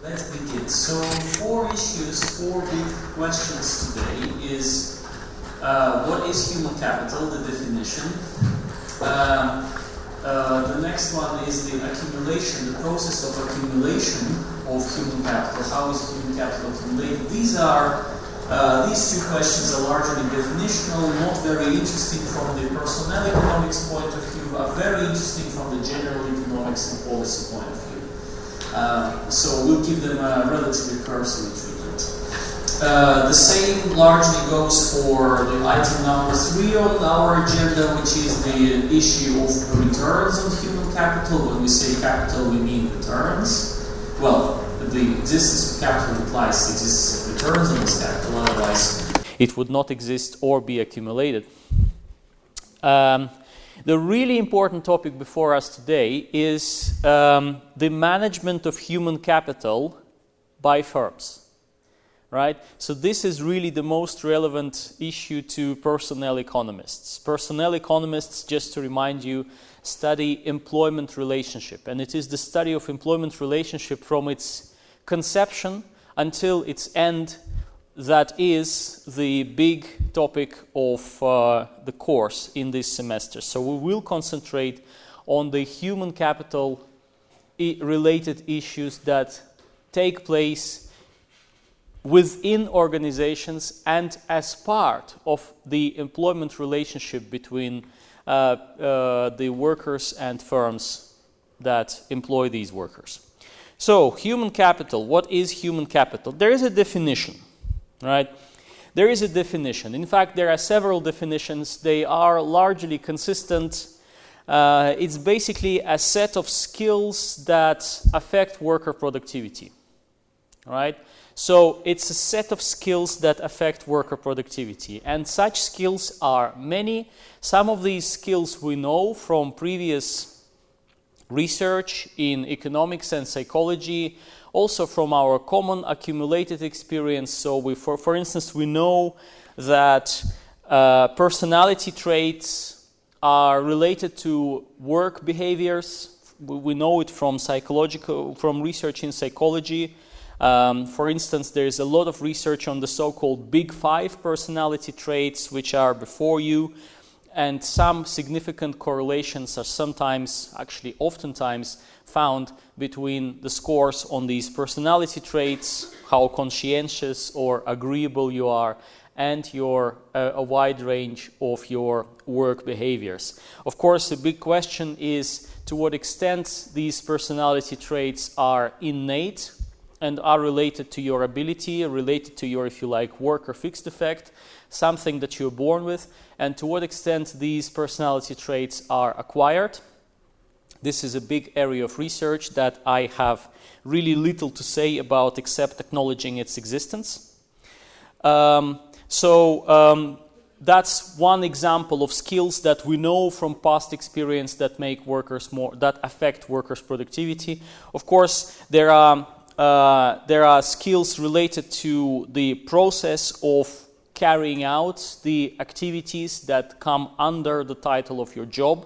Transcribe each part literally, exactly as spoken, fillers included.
Let's begin. So, four issues, four big questions today is uh, what is human capital, the definition. Um, uh, the next one is the accumulation, the process of accumulation of human capital. How is human capital accumulated? These are uh, these two questions are largely definitional, not very interesting from the personnel economics point of view, are very interesting from the general economics and policy point of view. Uh, so we'll give them a relatively cursory treatment. Uh, the same largely goes for the item number three on our agenda, which is the issue of returns on human capital. When we say capital, we mean returns. Well, the existence of capital implies the existence of returns on this capital, otherwise it would not exist or be accumulated. Um, The really important topic before us today is um, the management of human capital by firms, right? So this is really the most relevant issue to personnel economists. Personnel economists, just to remind you, study employment relationship, and it is the study of employment relationship from its conception until its end. That is the big topic of uh, the course in this semester. So we will concentrate on the human capital I- related issues that take place within organizations and as part of the employment relationship between uh, uh, the workers and firms that employ these workers. So, human capital. What is human capital? There is a definition. Right? There is a definition. In fact, there are several definitions. They are largely consistent. Uh, it's basically a set of skills that affect worker productivity. Right? So it's a set of skills that affect worker productivity. And such skills are many. Some of these skills we know from previous research in economics and psychology, also from our common accumulated experience. So we, for, for instance, we know that uh, personality traits are related to work behaviors. We, we know it from psychological, from research in psychology. Um, for instance, there is a lot of research on the so-called Big Five personality traits, which are before you. And some significant correlations are sometimes, actually oftentimes, found between the scores on these personality traits, how conscientious or agreeable you are, and your uh, a wide range of your work behaviors. Of course, the big question is to what extent these personality traits are innate and are related to your ability, related to your, if you like, work or fixed effect, something that you're born with, and to what extent these personality traits are acquired. This is a big area of research that I have really little to say about except acknowledging its existence. Um, so um, that's one example of skills that we know from past experience that make workers more, that affect workers' productivity. Of course, there are uh, there are skills related to the process of carrying out the activities that come under the title of your job.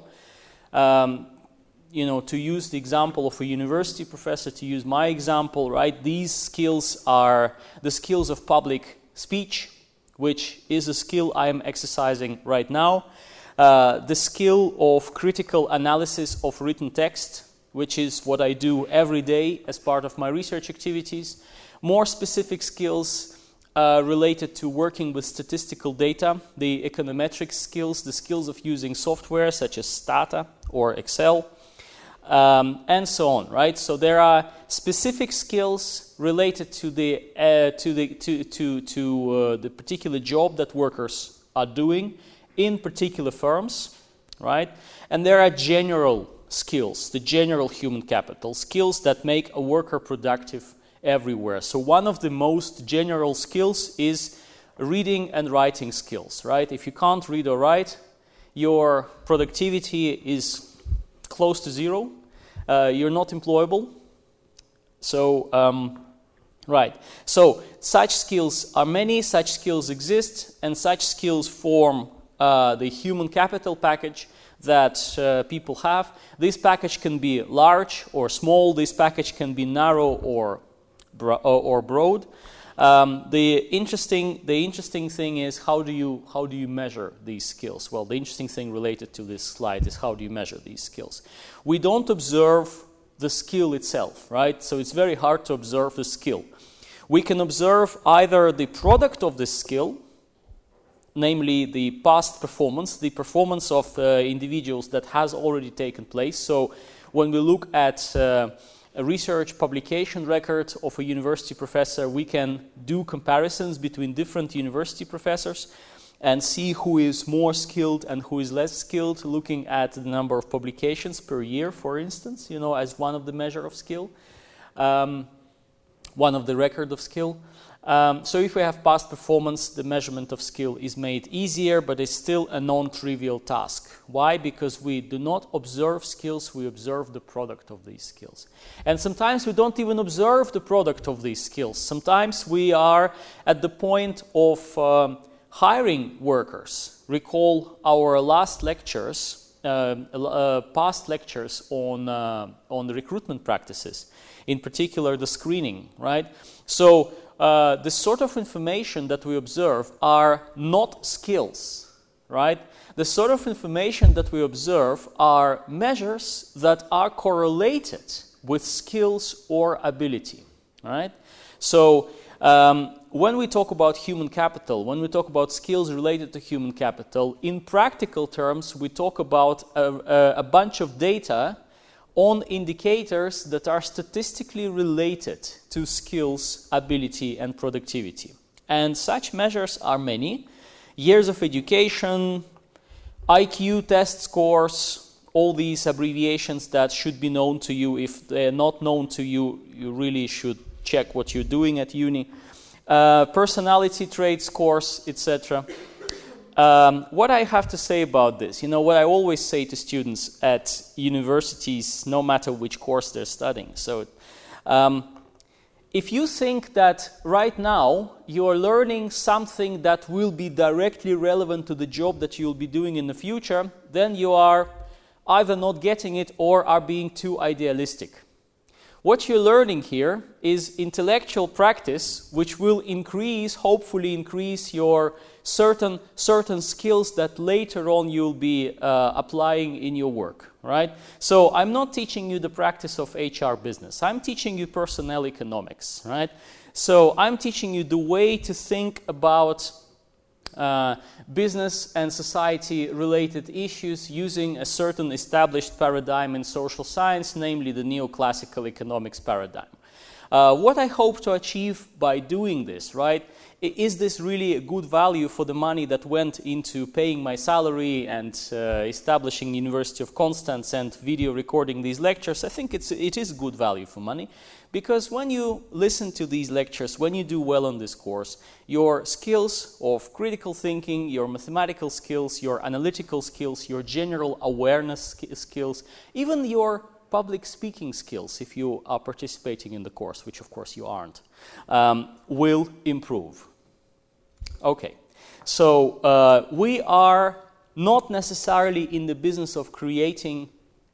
Um, you know, to use the example of a university professor, to use my example, right? These skills are the skills of public speech, which is a skill I am exercising right now. Uh, the skill of critical analysis of written text, which is what I do every day as part of my research activities. More specific skills Uh, related to working with statistical data, the econometric skills, the skills of using software such as Stata or Excel, um, and so on, right? So there are specific skills related to the uh, to the to to to uh, the particular job that workers are doing in particular firms, right? And there are general skills, the general human capital, skills that make a worker productive everywhere. So one of the most general skills is reading and writing skills, right? If you can't read or write, your productivity is close to zero. Uh, you're not employable. So, um, right. So such skills are many, such skills exist, and such skills form uh, the human capital package that uh, people have. This package can be large or small. This package can be narrow or bro- or broad. Um, the interesting the interesting thing is how do you how do you measure these skills? Well, the interesting thing related to this slide is how do you measure these skills? We don't observe the skill itself, right? So it's very hard to observe the skill. We can observe either the product of this skill, namely the past performance, the performance of uh, individuals that has already taken place. So when we look at uh, a research publication record of a university professor, we can do comparisons between different university professors and see who is more skilled and who is less skilled, looking at the number of publications per year, for instance, you know, as one of the measure of skill, um, one of the record of skill. Um, so if we have past performance, the measurement of skill is made easier, but it's still a non-trivial task. Why? Because we do not observe skills, we observe the product of these skills. And sometimes we don't even observe the product of these skills. Sometimes we are at the point of um, hiring workers. Recall our last lectures, uh, uh, past lectures on, uh, on the recruitment practices, in particular the screening, right? So Uh, the sort of information that we observe are not skills, right? The sort of information that we observe are measures that are correlated with skills or ability, right? So um, when we talk about human capital, when we talk about skills related to human capital, in practical terms, we talk about a, a, a bunch of data on indicators that are statistically related to skills, ability, and productivity. And such measures are many. Years of education, I Q test scores, all these abbreviations that should be known to you. If they're not known to you, you really should check what you're doing at uni. Uh, personality trait scores, et cetera. Um, what I have to say about this, you know, what I always say to students at universities, no matter which course they're studying. So, um, if you think that right now you are learning something that will be directly relevant to the job that you'll be doing in the future, then you are either not getting it or are being too idealistic. What you're learning here is intellectual practice, which will increase, hopefully increase your certain certain skills that later on you'll be uh, applying in your work, right? So I'm not teaching you the practice of H R business. I'm teaching you personnel economics, right? So I'm teaching you the way to think about uh, business and society-related issues using a certain established paradigm in social science, namely the neoclassical economics paradigm. Uh, what I hope to achieve by doing this, right, is this really a good value for the money that went into paying my salary and uh, establishing University of Constance and video recording these lectures? I think it's, it is good value for money, because when you listen to these lectures, when you do well on this course, your skills of critical thinking, your mathematical skills, your analytical skills, your general awareness skills, even your public speaking skills, if you are participating in the course, which of course you aren't, um, will improve. Okay, so uh, we are not necessarily in the business of creating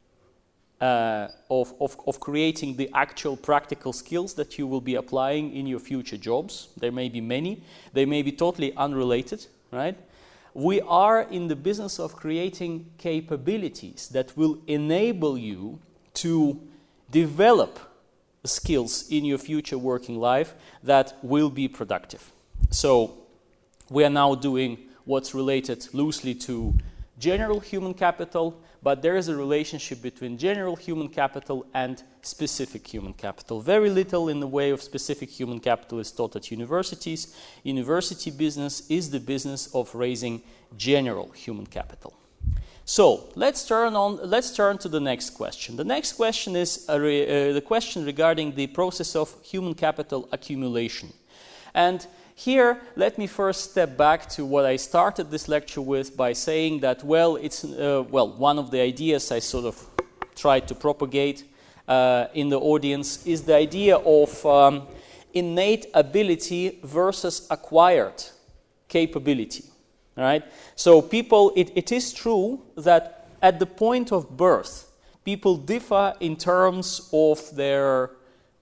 uh, of, of, of creating the actual practical skills that you will be applying in your future jobs. There may be many. They may be totally unrelated, right? We are in the business of creating capabilities that will enable you to develop skills in your future working life that will be productive. So we are now doing what's related loosely to general human capital, but there is a relationship between general human capital and specific human capital. Very little in the way of specific human capital is taught at universities. University business is the business of raising general human capital. So let's turn on. Let's turn to the next question. The next question is a re, uh, the question regarding the process of human capital accumulation. And here, let me first step back to what I started this lecture with by saying that, well, it's uh, well, one of the ideas I sort of tried to propagate uh, in the audience is the idea of um, innate ability versus acquired capability. All right. So people, it, it is true that at the point of birth, people differ in terms of their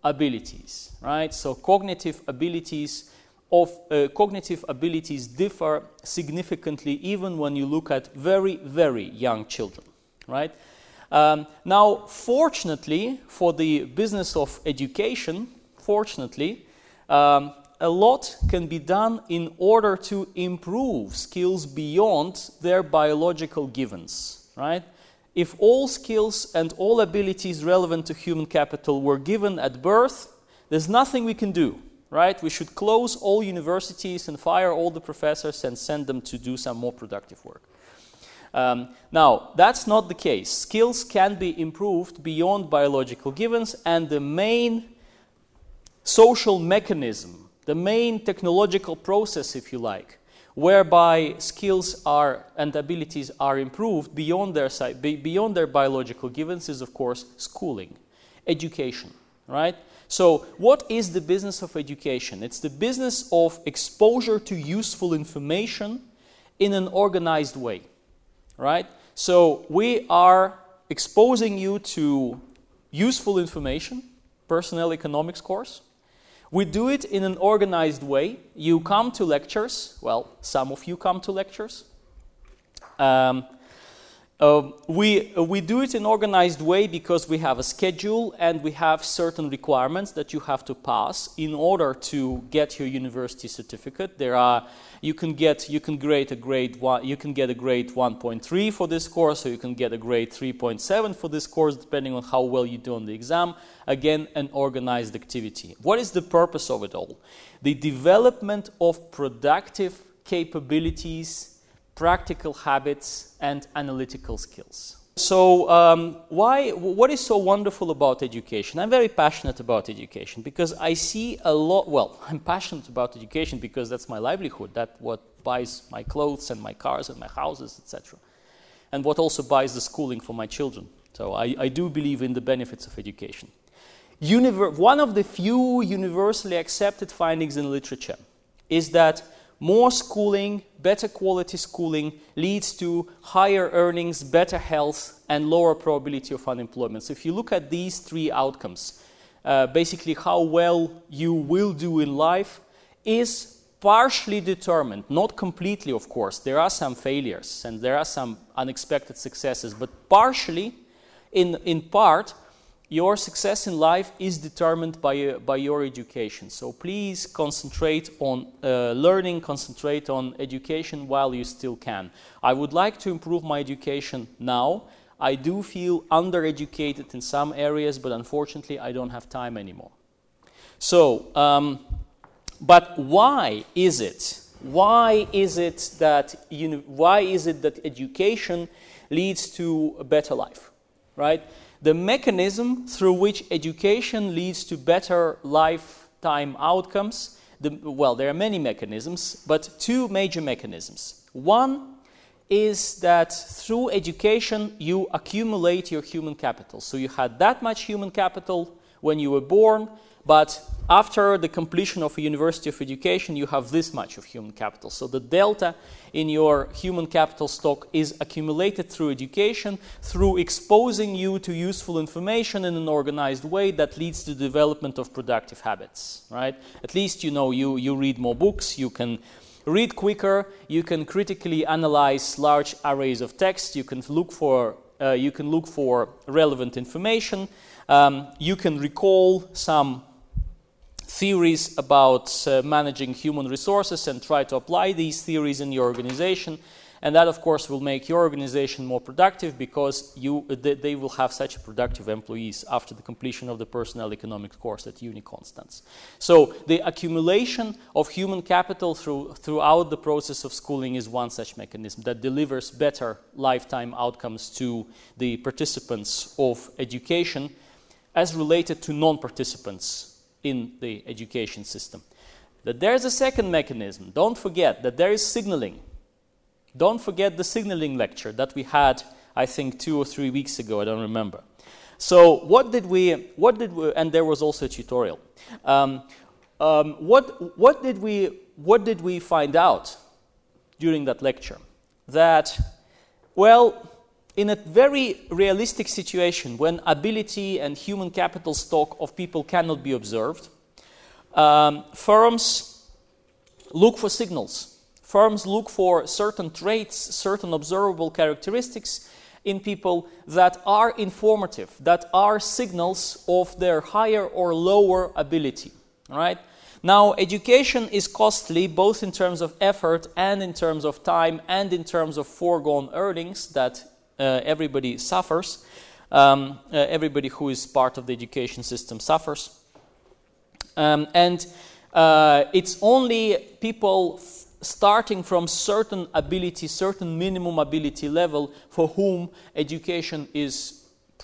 abilities, right? So cognitive abilities of uh, cognitive abilities differ significantly even when you look at very, very young children, right? Um, now, fortunately, for the business of education, fortunately, um, a lot can be done in order to improve skills beyond their biological givens, right? If all skills and all abilities relevant to human capital were given at birth, there's nothing we can do, right? We should close all universities and fire all the professors and send them to do some more productive work. Um, now, that's not the case. Skills can be improved beyond biological givens, and the main social mechanism, the main technological process, if you like, whereby skills are and abilities are improved beyond their beyond their biological givens is, of course, schooling, education, right? So what is the business of education? It's the business of exposure to useful information in an organized way, right? So we are exposing you to useful information, personnel economics course. We do it in an organized way. You come to lectures. Well, some of you come to lectures. Um, uh, we, uh, we do it in an organized way because we have a schedule and we have certain requirements that you have to pass in order to get your university certificate. There are you can get you can grade a grade one you can get a grade one point three for this course, or you can get a grade three point seven for this course, depending on how well you do on the exam. Again, an organized activity. What is the purpose of it all? The development of productive capabilities, practical habits, and analytical skills. So um, why? What is so wonderful about education? I'm very passionate about education because I see a lot. Well, I'm passionate about education because that's my livelihood. That's what buys my clothes and my cars and my houses, et cetera, and what also buys the schooling for my children. So I, I do believe in the benefits of education. Univer- one of the few universally accepted findings in literature is that more schooling, better quality schooling, leads to higher earnings, better health, and lower probability of unemployment. So if you look at these three outcomes, uh, basically how well you will do in life is partially determined, not completely, of course. There are some failures and there are some unexpected successes, but partially, in, in part, your success in life is determined by, uh, by your education. So please concentrate on uh, learning, concentrate on education while you still can. I would like to improve my education now. I do feel undereducated in some areas, but unfortunately I don't have time anymore. So, um, but why is it? Why is it that you know, why is it that education leads to a better life, right? The mechanism through which education leads to better lifetime outcomes, the, well, there are many mechanisms, but two major mechanisms. One is that through education you accumulate your human capital. So you had that much human capital when you were born, but after the completion of a university of education, you have this much of human capital. So the delta in your human capital stock is accumulated through education, through exposing you to useful information in an organized way that leads to the development of productive habits, right? At least you know you, you read more books, you can read quicker, you can critically analyze large arrays of text, you can look for, uh, you can look for relevant information, um, you can recall some theories about uh, managing human resources and try to apply these theories in your organization, and that of course will make your organization more productive because you they, they will have such productive employees after the completion of the personnel economics course at Uni Constance. So the accumulation of human capital through, throughout the process of schooling is one such mechanism that delivers better lifetime outcomes to the participants of education as related to non-participants in the education system. That there's a second mechanism. Don't forget that there is signaling. Don't forget the signaling lecture that we had, I think, two or three weeks ago. I don't remember. So what did we? What did we? And there was also a tutorial. Um, um, what what did we? What did we find out during that lecture? That, well, in a very realistic situation when ability and human capital stock of people cannot be observed, um, firms look for signals. Firms look for certain traits, certain observable characteristics in people that are informative, that are signals of their higher or lower ability, right? Now, education is costly both in terms of effort and in terms of time and in terms of foregone earnings that uh, everybody suffers. Um, uh, everybody who is part of the education system suffers. Um, and uh, it's only people f- starting from certain ability, certain minimum ability level for whom education is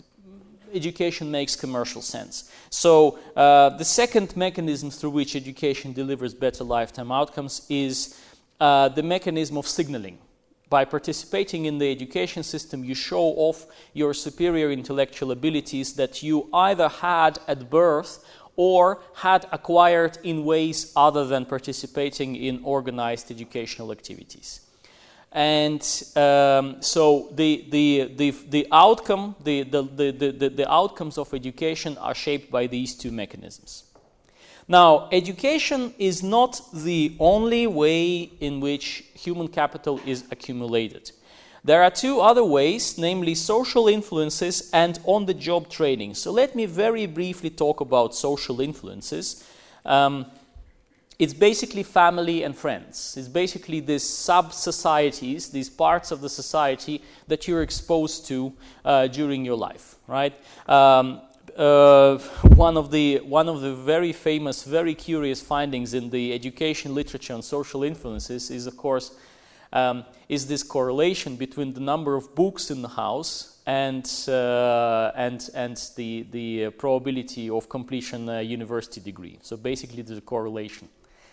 education makes commercial sense. So uh, the second mechanism through which education delivers better lifetime outcomes is uh, the mechanism of signaling. By participating in the education system, you show off your superior intellectual abilities that you either had at birth or had acquired in ways other than participating in organized educational activities. And um, so the, the, the, the outcome, the, the, the, the, the outcomes of education are shaped by these two mechanisms. Now, education is not the only way in which human capital is accumulated. There are two other ways, namely social influences and on-the-job training. So let me very briefly talk about social influences. Um, It's basically family and friends. It's basically these sub-societies, these parts of the society that you're exposed to uh, during your life, right? Um, uh, one of the one of the very famous, very curious findings in the education literature on social influences is, of course, um, is this correlation between the number of books in the house and uh, and and the the probability of completion a university degree. So basically, there's a correlation.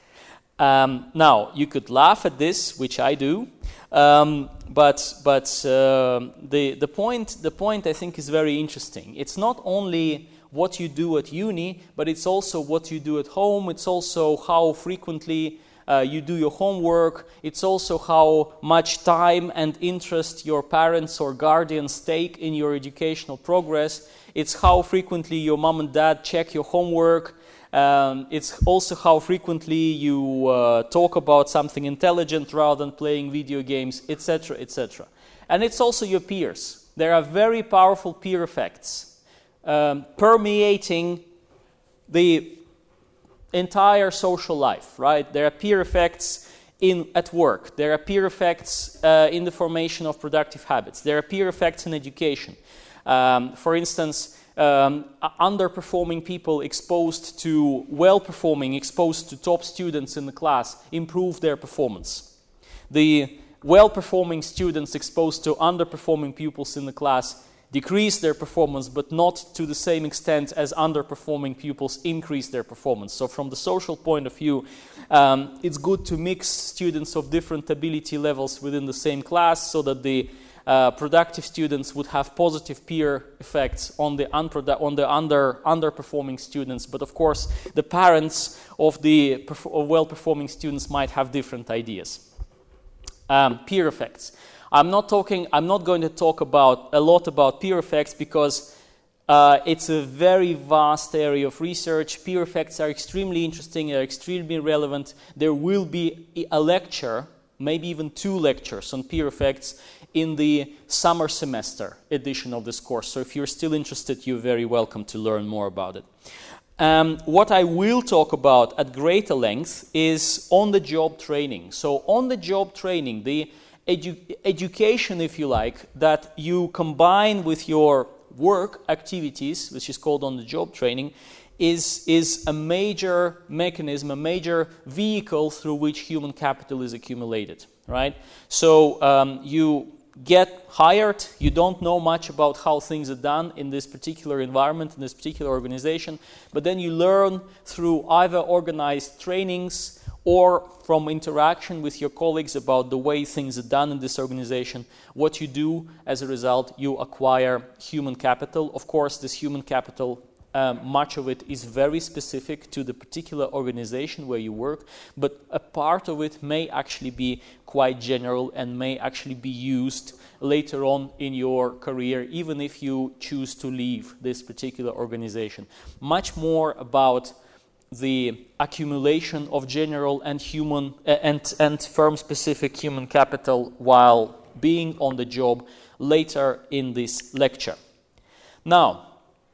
Um, now, you could laugh at this, which I do, um, but but uh, the the point the point I think is very interesting. It's not only what you do at uni, but it's also what you do at home. It's also how frequently uh, you do your homework. It's also how much time and interest your parents or guardians take in your educational progress. It's how frequently your mom and dad check your homework. Um, it's also how frequently you uh, talk about something intelligent rather than playing video games, et cetera, et cetera. And it's also your peers. There are very powerful peer effects um, permeating the entire social life, right? There are peer effects in at work. There are peer effects uh, in the formation of productive habits. There are peer effects in education. Um, for instance, Um, underperforming people exposed to well-performing, exposed to top students in the class, improve their performance. The well-performing students exposed to underperforming pupils in the class decrease their performance, but not to the same extent as underperforming pupils increase their performance. So from the social point of view, um, it's good to mix students of different ability levels within the same class so that the Uh, productive students would have positive peer effects on the, unprodu- on the under, underperforming students. But of course, the parents of the perf- of well-performing students might have different ideas. Um, peer effects. I'm not talking. I'm not going to talk about a lot about peer effects because uh, it's a very vast area of research. Peer effects are extremely interesting. They're extremely relevant. There will be a lecture, maybe even two lectures on peer effects in the summer semester edition of this course. So if you're still interested, you're very welcome to learn more about it. Um, what I will talk about at greater length is on-the-job training. So on-the-job training, the edu- education, if you like, that you combine with your work activities, which is called on-the-job training, is, is a major mechanism, a major vehicle through which human capital is accumulated, right? So um, you get hired, you don't know much about how things are done in this particular environment, in this particular organization, but then you learn through either organized trainings or from interaction with your colleagues about the way things are done in this organization. What you do as a result, you acquire human capital. Of course, this human capital Um, much of it is very specific to the particular organization where you work, but a part of it may actually be quite general and may actually be used later on in your career, even if you choose to leave this particular organization. Much more about the accumulation of general and human uh, and, and firm-specific human capital while being on the job later in this lecture. Now,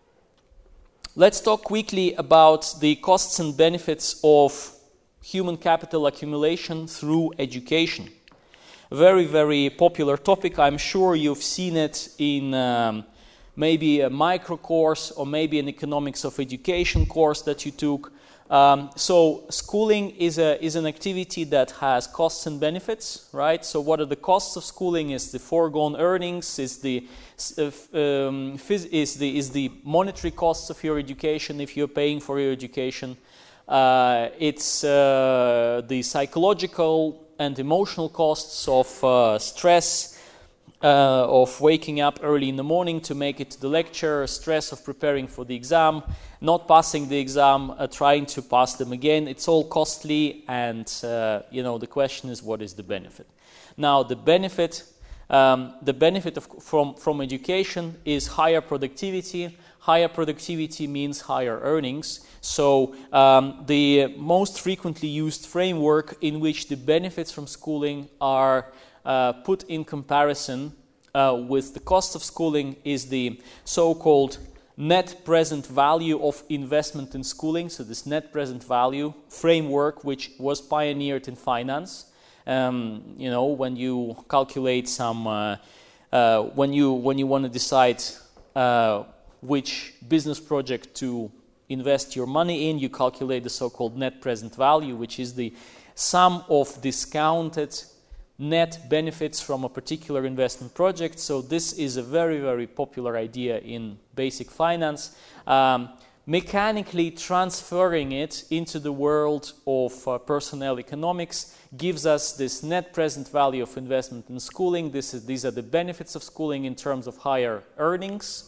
let's talk quickly about the costs and benefits of human capital accumulation through education. Very, very popular topic. I'm sure you've seen it in um, maybe a micro course or maybe an economics of education course that you took. Um, so schooling is a is an activity that has costs and benefits, right? So what are the costs of schooling? Is the foregone earnings, is the uh, um, phys- is the is the monetary costs of your education if you're paying for your education. Uh, it's uh, the psychological and emotional costs of uh, stress, uh, of waking up early in the morning to make it to the lecture, stress of preparing for the exam, not passing the exam, uh, trying to pass them again. It's all costly, and uh, you know the question is, what is the benefit? Now, the benefit, um, the benefit of, from from education is higher productivity. Higher productivity means higher earnings. So um, the most frequently used framework in which the benefits from schooling are uh, put in comparison uh, with the cost of schooling is the so-called net present value of investment in schooling. So this net present value framework, which was pioneered in finance, um, you know, when you calculate some, uh, uh, when you when you want to decide uh, which business project to invest your money in, you calculate the so-called net present value, which is the sum of discounted net benefits from a particular investment project. So this is a very, very popular idea in basic finance. Um, mechanically transferring it into the world of uh, personnel economics gives us this net present value of investment in schooling. This is, these are the benefits of schooling in terms of higher earnings.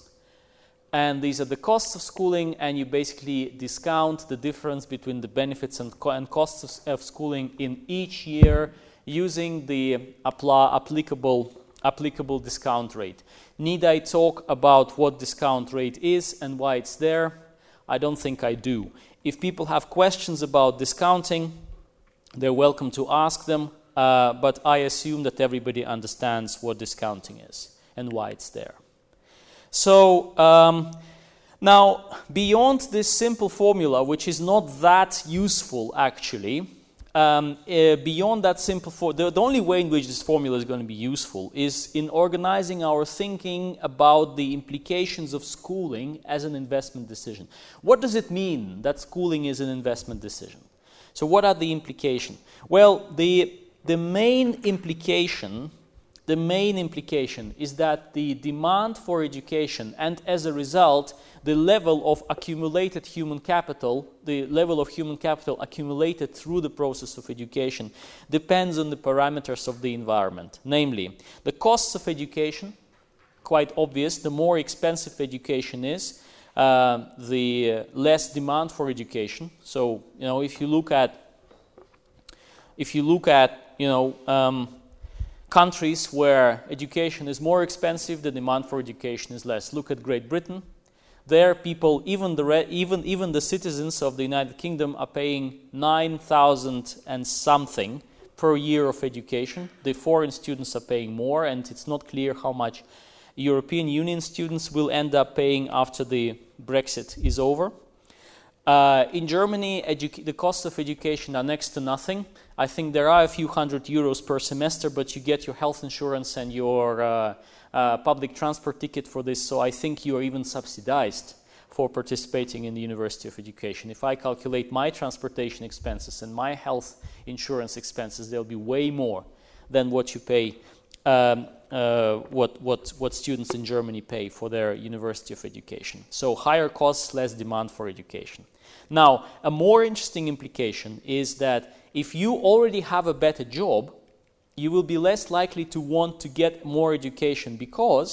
And these are the costs of schooling, and you basically discount the difference between the benefits and, co- and costs of, of schooling in each year using the appla- applicable, applicable discount rate. Need I talk about what discount rate is and why it's there? I don't think I do. If people have questions about discounting, they're welcome to ask them, uh, but I assume that everybody understands what discounting is and why it's there. So um, now, beyond this simple formula, which is not that useful actually, um, uh, beyond that simple formula, the, the only way in which this formula is going to be useful is in organizing our thinking about the implications of schooling as an investment decision. What does it mean that schooling is an investment decision? So what are the implications? Well, the, the main implication The main implication is that the demand for education and as a result the level of accumulated human capital, the level of human capital accumulated through the process of education depends on the parameters of the environment. Namely, the costs of education, quite obvious, the more expensive education is, uh, the less demand for education. So, you know, if you look at, if you look at, you know, um, countries where education is more expensive, the demand for education is less. Look at Great Britain. There, people, even the re- even even the citizens of the United Kingdom, are paying nine thousand and something per year of education. The foreign students are paying more, and it's not clear how much European Union students will end up paying after the Brexit is over. Uh, in Germany, edu- the costs of education are next to nothing. I think there are a few hundred euros per semester, but you get your health insurance and your uh, uh, public transport ticket for this, so I think you are even subsidized for participating in the University of Education. If I calculate my transportation expenses and my health insurance expenses, they'll be way more than what you pay, um, uh, what, what, what students in Germany pay for their University of Education. So higher costs, less demand for education. Now, a more interesting implication is that if you already have a better job, you will be less likely to want to get more education because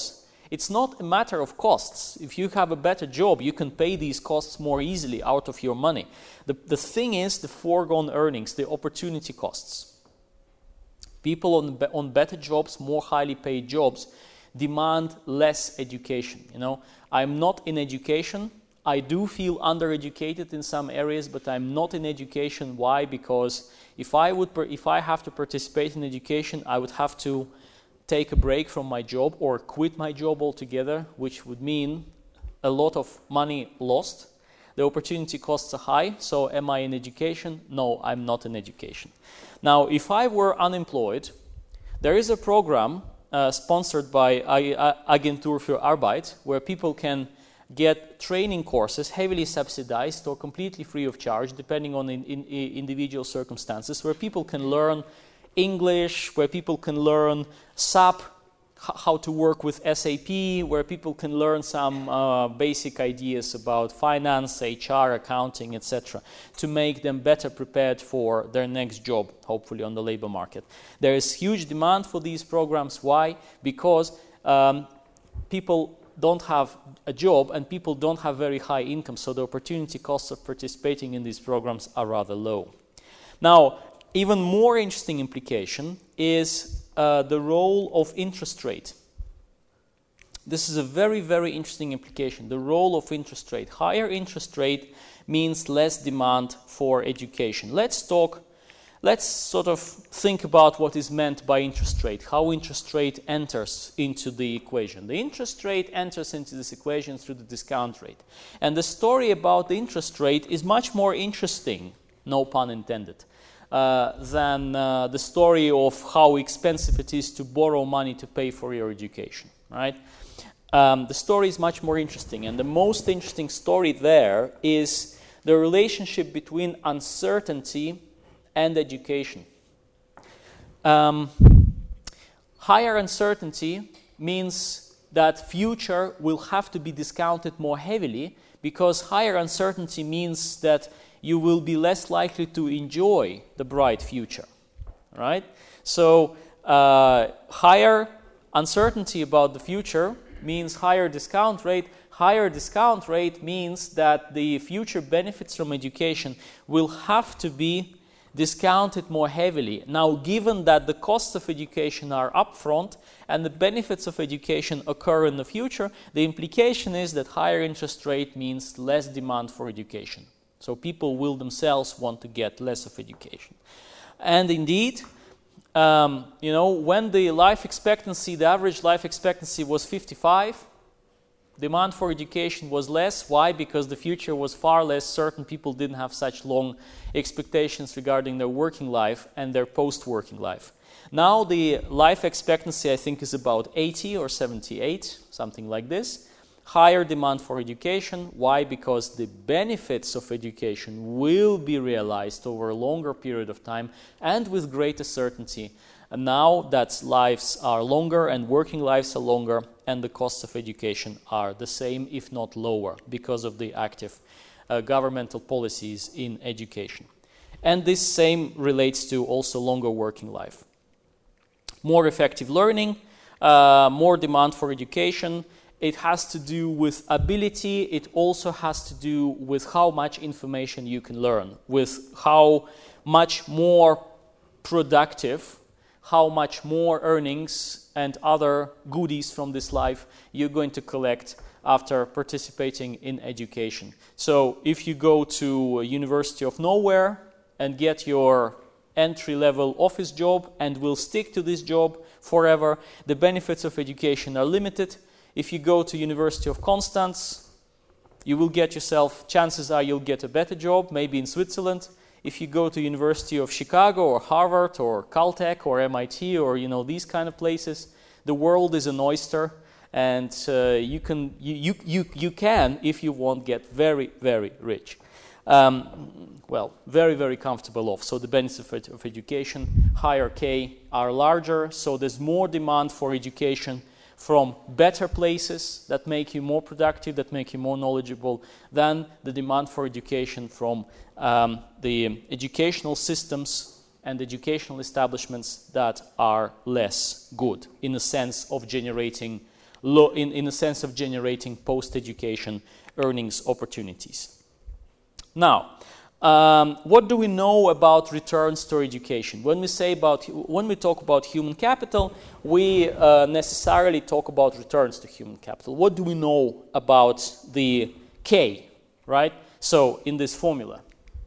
It's not a matter of costs. If you have a better job, you can pay these costs more easily out of your money. The, the thing is the foregone earnings, the opportunity costs. People on, on better jobs, more highly paid jobs, demand less education. You know, I'm not in education. I do feel undereducated in some areas, but I'm not in education. Why? Because if I would, if I have to participate in education, I would have to take a break from my job or quit my job altogether, which would mean a lot of money lost. The opportunity costs are high. So, am I in education? No, I'm not in education. Now, if I were unemployed, there is a program uh, sponsored by Agentur für Arbeit where people can get training courses heavily subsidized or completely free of charge, depending on in, in, in individual circumstances, where people can learn English, where people can learn S A P, how to work with S A P, where people can learn some uh, basic ideas about finance, H R, accounting, et cetera, to make them better prepared for their next job, hopefully on the labor market. There is huge demand for these programs. Why? Because um, people don't have a job and people don't have very high income, so the opportunity costs of participating in these programs are rather low. Now, even more interesting implication is uh, the role of interest rate. This is a very, very interesting implication, the role of interest rate. Higher interest rate means less demand for education. Let's talk, let's sort of think about what is meant by interest rate, how interest rate enters into the equation. The interest rate enters into this equation through the discount rate. And the story about the interest rate is much more interesting, no pun intended, uh, than uh, the story of how expensive it is to borrow money to pay for your education, right? Um, the story is much more interesting, and the most interesting story there is the relationship between uncertainty and education. Um, higher uncertainty means that future will have to be discounted more heavily, because higher uncertainty means that you will be less likely to enjoy the bright future, right? So uh, higher uncertainty about the future means higher discount rate. Higher discount rate means that the future benefits from education will have to be discounted more heavily. Now, given that the costs of education are upfront and the benefits of education occur in the future, the implication is that higher interest rate means less demand for education. So people will themselves want to get less of education. And indeed, um, you know, when the life expectancy, the average life expectancy was fifty-five, demand for education was less. Why? Because the future was far less certain. People didn't have such long expectations regarding their working life and their post-working life. Now the life expectancy, I think, is about eighty or seventy-eight, something like this. Higher demand for education. Why? Because the benefits of education will be realized over a longer period of time and with greater certainty. And now that lives are longer and working lives are longer, and the costs of education are the same, if not lower, because of the active uh, governmental policies in education. And this same relates to also longer working life. More effective learning, uh, more demand for education. It has to do with ability. It also has to do with how much information you can learn, with how much more productive, how much more earnings and other goodies from this life you're going to collect after participating in education. So if you go to a University of Nowhere and get your entry-level office job and will stick to this job forever, the benefits of education are limited. If you go to University of Constance, you will get yourself, chances are you'll get a better job, maybe in Switzerland. If you go to University of Chicago or Harvard or Caltech or M I T or, you know, these kind of places, the world is an oyster, and uh, you can, you, you, you, you can, if you want, get very, very rich. Um, well, very, very comfortable off. So the benefits of education, higher K, are larger, so there's more demand for education from better places that make you more productive, that make you more knowledgeable, than the demand for education from um, the educational systems and educational establishments that are less good in the sense of generating low, in, in a sense of generating post-education earnings opportunities. Now, um, what do we know about returns to education? When we say about, when we talk about human capital, we uh, necessarily talk about returns to human capital. What do we know about the K, right? So, in this formula,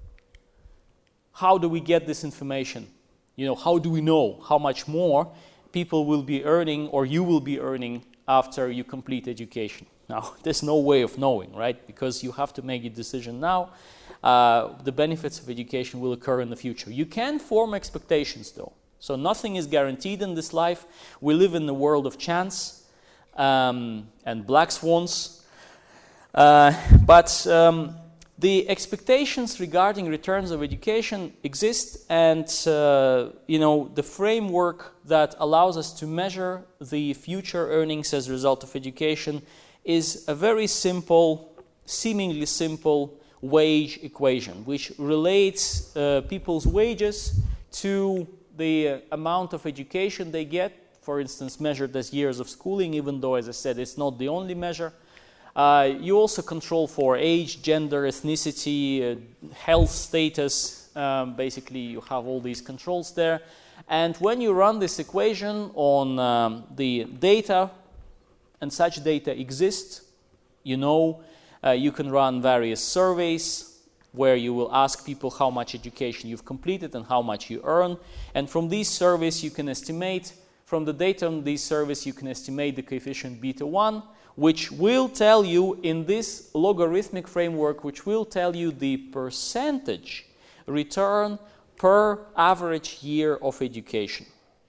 how do we get this information? You know, how do we know how much more people will be earning or you will be earning after you complete education? Now, there's no way of knowing, right? Because you have to make a decision now. Uh, the benefits of education will occur in the future. You can form expectations, though. So nothing is guaranteed in this life. We live in the world of chance um, and black swans. Uh, but um, the expectations regarding returns of education exist, and uh, you know, the framework that allows us to measure the future earnings as a result of education is a very simple, seemingly simple wage equation, which relates uh, people's wages to the uh, amount of education they get, for instance, measured as years of schooling, even though, as I said, it's not the only measure. Uh, you also control for age, gender, ethnicity, uh, health status. Um, basically, you have all these controls there. And when you run this equation on um, the data, and such data exists, you know, uh, you can run various surveys where you will ask people how much education you've completed and how much you earn. And from these surveys, you can estimate, from the data on these surveys, you can estimate the coefficient beta one, which will tell you in this logarithmic framework, which will tell you the percentage return per average year of education.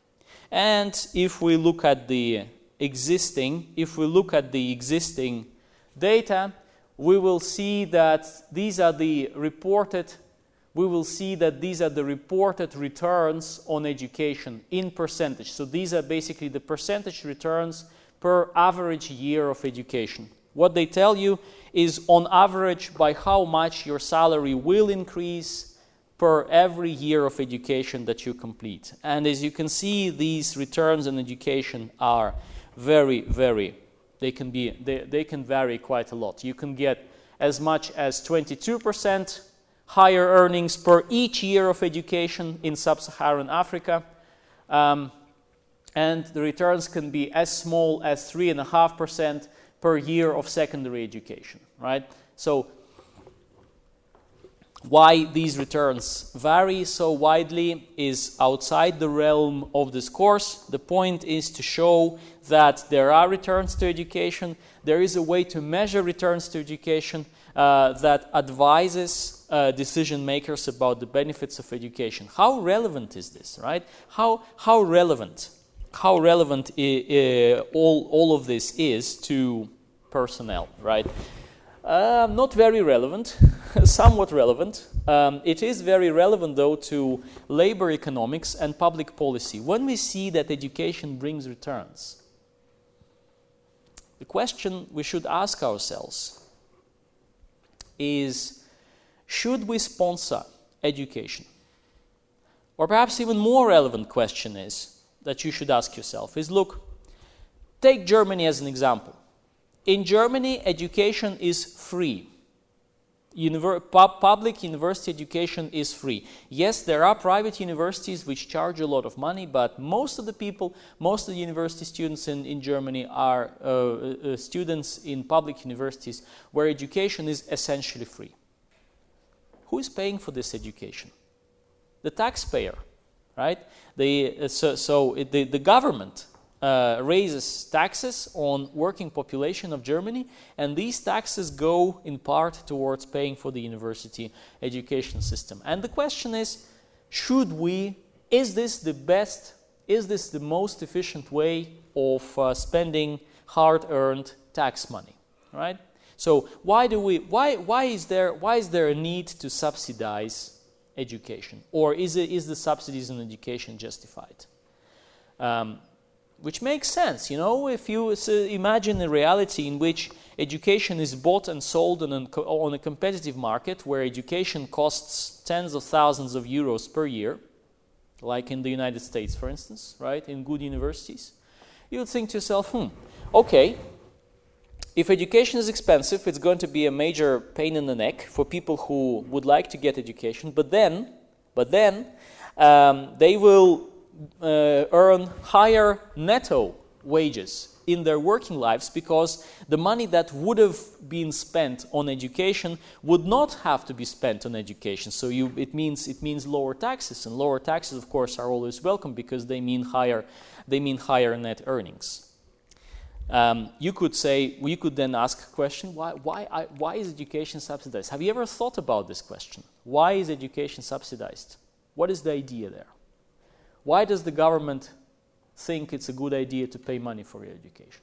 And if we look at the existing, if we look at the existing data, we will see that these are the reported, we will see that these are the reported returns on education in percentage. So these are basically the percentage returns per average year of education. What they tell you is on average by how much your salary will increase per every year of education that you complete. And as you can see, these returns on education are very, very, they can be, they, they can vary quite a lot. You can get as much as twenty-two percent higher earnings per each year of education in sub-Saharan Africa. Um, and the returns can be as small as three point five percent per year of secondary education, right? So why these returns vary so widely is outside the realm of this course. The point is to show that there are returns to education. There is a way to measure returns to education uh, that advises uh, decision makers about the benefits of education. How relevant is this, right? How how relevant? How relevant I- I, all all of this is to personnel, right? Uh, not very relevant, somewhat relevant. Um, it is very relevant, though, to labor economics and public policy. When we see that education brings returns, the question we should ask ourselves is, should we sponsor education? Or perhaps even more relevant question is, that you should ask yourself, is, look, take Germany as an example. In Germany, education is free. Univer- pu- public university education is free. Yes, there are private universities which charge a lot of money, but most of the people, most of the university students in, in Germany are uh, uh, students in public universities where education is essentially free. Who is paying for this education? The taxpayer, right? The, uh, so so it, the, the government Uh, raises taxes on working population of Germany, and these taxes go in part towards paying for the university education system. And the question is, should we, is this the best, is this the most efficient way of uh, spending hard-earned tax money, right? So why do we, why, why is there, why is there a need to subsidize education? Or is it, is the subsidies in education justified? Um, Which makes sense, you know, if you imagine a reality in which education is bought and sold on a, on a competitive market where education costs tens of thousands of euros per year, like in the United States, for instance, right, in good universities, you would think to yourself, hmm, okay, if education is expensive, it's going to be a major pain in the neck for people who would like to get education, but then, but then um, they will uh, earn higher netto wages in their working lives, because the money that would have been spent on education would not have to be spent on education. So you, it means it means lower taxes, and lower taxes, of course, are always welcome because they mean higher they mean higher net earnings. Um, you could say, you could then ask a question: Why why I, why is education subsidized? Have you ever thought about this question? Why is education subsidized? What is the idea there? Why does the government think it's a good idea to pay money for your education?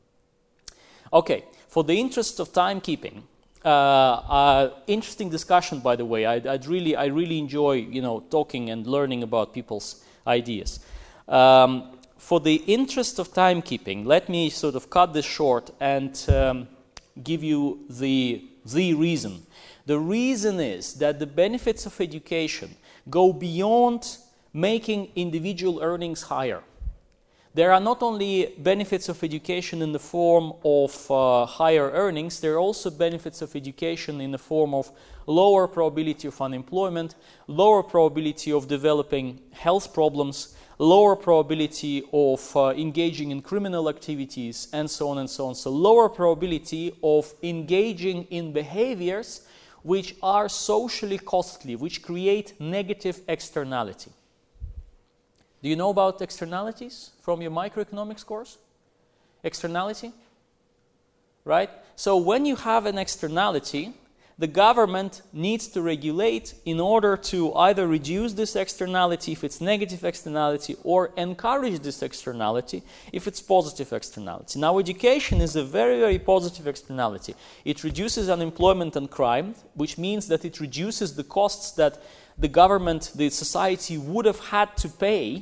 Okay, for the interest of timekeeping, uh, uh, interesting discussion, by the way. I'd, I'd really, I really enjoy, you know, talking and learning about people's ideas. Um, for the interest of timekeeping, let me sort of cut this short and um, give you the the reason. The reason is that the benefits of education go beyond making individual earnings higher. There are not only benefits of education in the form of uh, higher earnings, there are also benefits of education in the form of lower probability of unemployment, lower probability of developing health problems, lower probability of uh, engaging in criminal activities, and so on and so on. So lower probability of engaging in behaviors which are socially costly, which create negative externality. Do you know about externalities from your microeconomics course? Externality? Right? So when you have an externality, the government needs to regulate in order to either reduce this externality if it's negative externality, or encourage this externality if it's positive externality. Now, education is a very, very positive externality. It reduces unemployment and crime, which means that it reduces the costs that the government, the society would have had to pay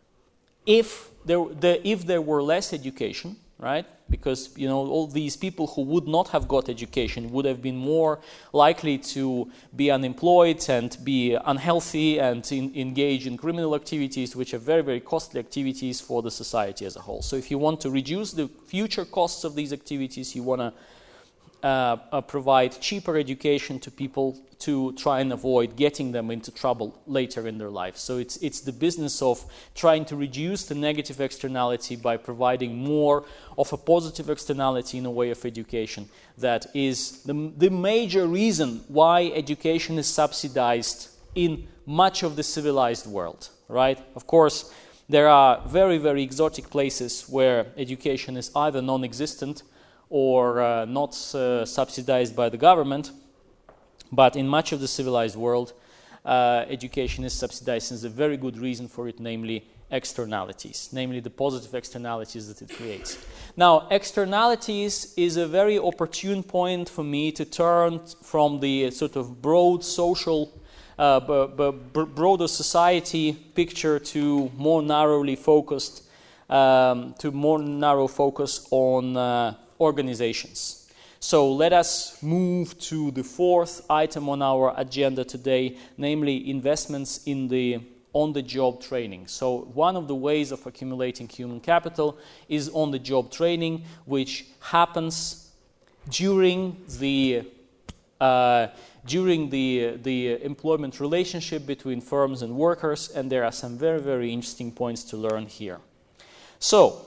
if there, the, if there were less education, right? Because, you know, all these people who would not have got education would have been more likely to be unemployed and be unhealthy and in, engage in criminal activities, which are very, very costly activities for the society as a whole. So if you want to reduce the future costs of these activities, you want to Uh, uh, provide cheaper education to people to try and avoid getting them into trouble later in their life. So it's it's the business of trying to reduce the negative externality by providing more of a positive externality in a way of education. That is the, the major reason why education is subsidized in much of the civilized world, right? Of course, there are very, very exotic places where education is either non-existent or uh, not uh, subsidized by the government, but in much of the civilized world, uh, education is subsidized, and there's a very good reason for it, namely externalities, namely the positive externalities that it creates. Now, externalities is a very opportune point for me to turn from the sort of broad social, uh, b- b- b- broader society picture to more narrowly focused, um, to more narrow focus on uh, organizations. So let us move to the fourth item on our agenda today, namely investments in the on-the-job training. So one of the ways of accumulating human capital is on-the-job training, which happens during the uh, during the the employment relationship between firms and workers, and there are some very, very interesting points to learn here. So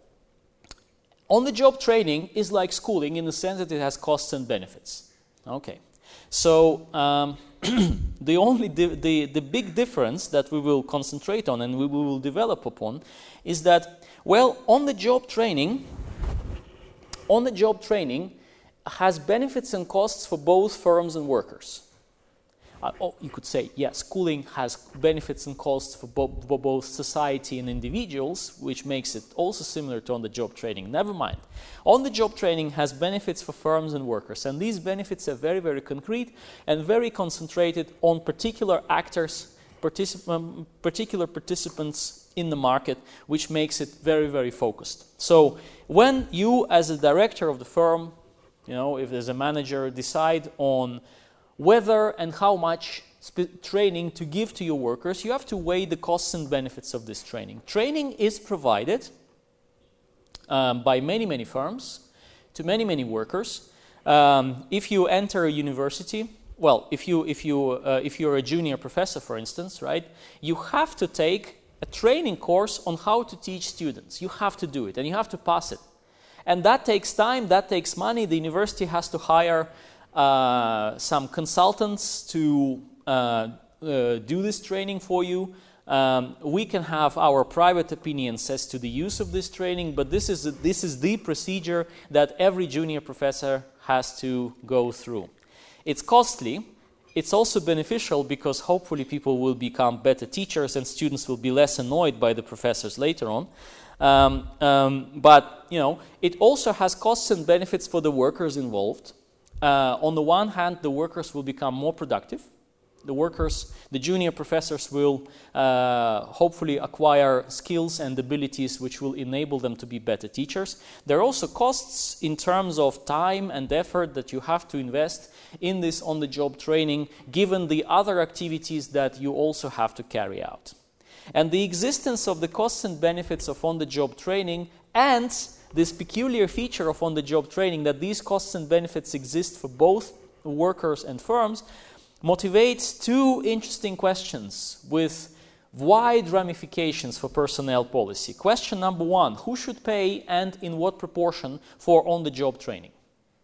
on-the-job training is like schooling in the sense that it has costs and benefits. Okay, so um, the only di- the the big difference that we will concentrate on and we will develop upon is that, well, on-the-job training, on-the-job training has benefits and costs for both firms and workers. Uh, oh, you could say, yeah, schooling has benefits and costs for, bo- for both society and individuals, which makes it also similar to on-the-job training. Never mind. On-the-job training has benefits for firms and workers, and these benefits are very, very concrete and very concentrated on particular actors, particip- particular participants in the market, which makes it very, very focused. So when you, as a director of the firm, you know, if there's a manager, decide on whether and how much sp- training to give to your workers, you have to weigh the costs and benefits of this training. Training is provided um, by many, many firms to many, many workers. Um, if you enter a university, well, if you if you uh, if you're a junior professor, for instance, right, you have to take a training course on how to teach students. You have to do it, and you have to pass it, and that takes time. That takes money. The university has to hire uh, some consultants to uh, uh, do this training for you. Um, we can have our private opinions as to the use of this training, but this is this is the procedure that every junior professor has to go through. It's costly. It's also beneficial because hopefully people will become better teachers and students will be less annoyed by the professors later on. Um, um, but you know, it also has costs and benefits for the workers involved. Uh, on the one hand, the workers will become more productive. The workers, the junior professors will uh, hopefully acquire skills and abilities which will enable them to be better teachers. There are also costs in terms of time and effort that you have to invest in this on-the-job training, given the other activities that you also have to carry out. And the existence of the costs and benefits of on-the-job training and this peculiar feature of on-the-job training, that these costs and benefits exist for both workers and firms, motivates two interesting questions with wide ramifications for personnel policy. Question number one, who should pay and in what proportion for on-the-job training?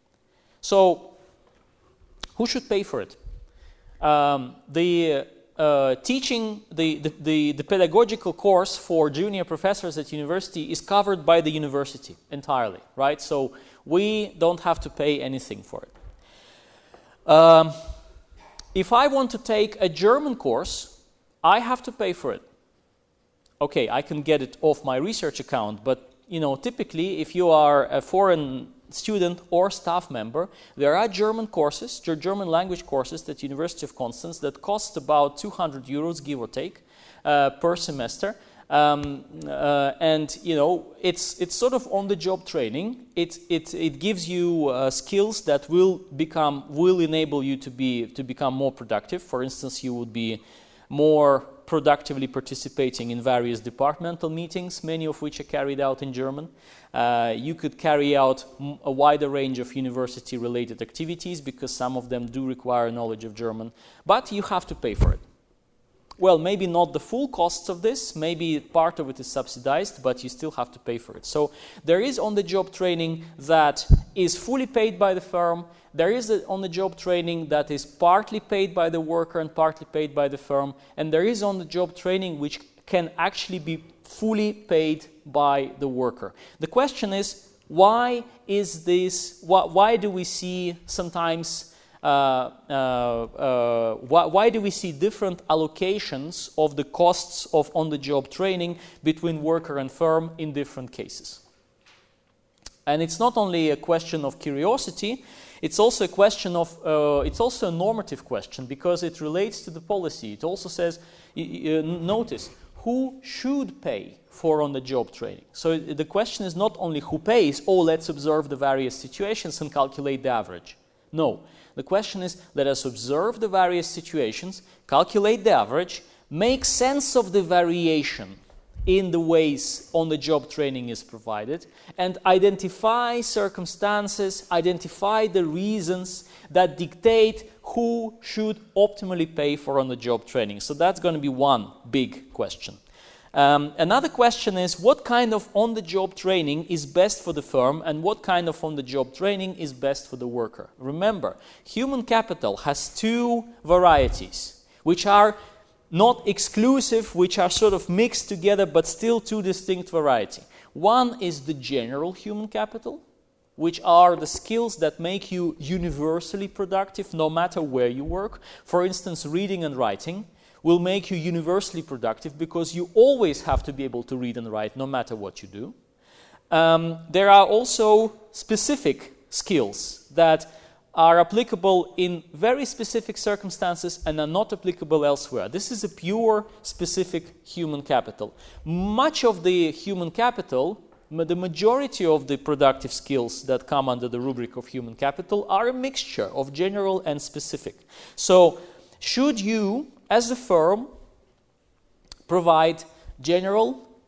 So, who should pay for it? Um, the uh, teaching, the, the, the, the pedagogical course for junior professors at university is covered by the university entirely, right? So, we don't have to pay anything for it. Um, If I want to take a German course, I have to pay for it. Okay, I can get it off my research account, but you know, typically if you are a foreign student or staff member, there are German courses, German language courses at University of Constance that cost about two hundred euros, give or take, uh, per semester. Um, uh, and you know, it's it's sort of on-the-job training. It it it gives you uh, skills that will become will enable you to be to become more productive. For instance, you would be more productively participating in various departmental meetings, many of which are carried out in German. Uh, you could carry out m- a wider range of university-related activities because some of them do require knowledge of German, but you have to pay for it. Well, maybe not the full costs of this, maybe part of it is subsidized, but you still have to pay for it. So there is on-the-job training that is fully paid by the firm. There is on-the-job training that is partly paid by the worker and partly paid by the firm. And there is on-the-job training which can actually be fully paid by the worker. The question is, why is this, why, why do we see sometimes Uh, uh, uh, why, why do we see different allocations of the costs of on-the-job training between worker and firm in different cases? And it's not only a question of curiosity, it's also a question of, uh, it's also a normative question because it relates to the policy. It also says, uh, notice, who should pay for on-the-job training? So the question is not only who pays, oh, let's observe the various situations and calculate the average. No. The question is, let us observe the various situations, calculate the average, make sense of the variation in the ways on-the-job training is provided, and identify circumstances, identify the reasons that dictate who should optimally pay for on-the-job training. So that's going to be one big question. Um, another question is, what kind of on-the-job training is best for the firm and what kind of on-the-job training is best for the worker? Remember, human capital has two varieties, which are not exclusive, which are sort of mixed together, but still two distinct varieties. One is the general human capital, which are the skills that make you universally productive no matter where you work. For instance, reading and writing will make you universally productive because you always have to be able to read and write no matter what you do. Um, there are also specific skills that are applicable in very specific circumstances and are not applicable elsewhere. This is a pure, specific human capital. Much of the human capital, the majority of the productive skills that come under the rubric of human capital are a mixture of general and specific. So, should you, as a firm, provide general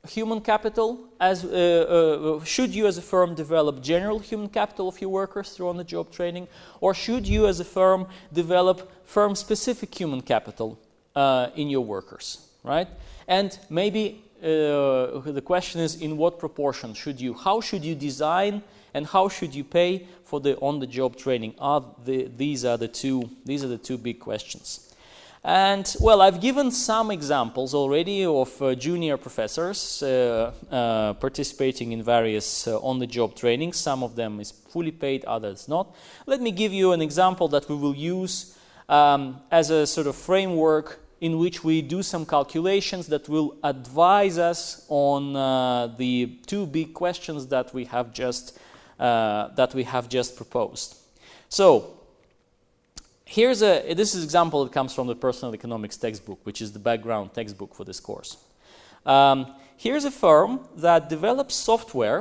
human capital? As uh, uh, should you as a firm develop general human capital of your workers through on-the-job training, or should you as a firm develop firm-specific human capital uh, in your workers, right? And maybe uh, the question is, in what proportion should you? How should you design and how should you pay for the on-the-job training? Are the, these are the two. These are the two big questions. And, well, I've given some examples already of uh, junior professors uh, uh, participating in various uh, on-the-job trainings. Some of them is fully paid, others not. Let me give you an example that we will use um, as a sort of framework in which we do some calculations that will advise us on uh, the two big questions that we have just uh, that we have just proposed. So, Here's a, this is an example that comes from the Personal Economics textbook, which is the background textbook for this course. Um, here's a firm that develops software,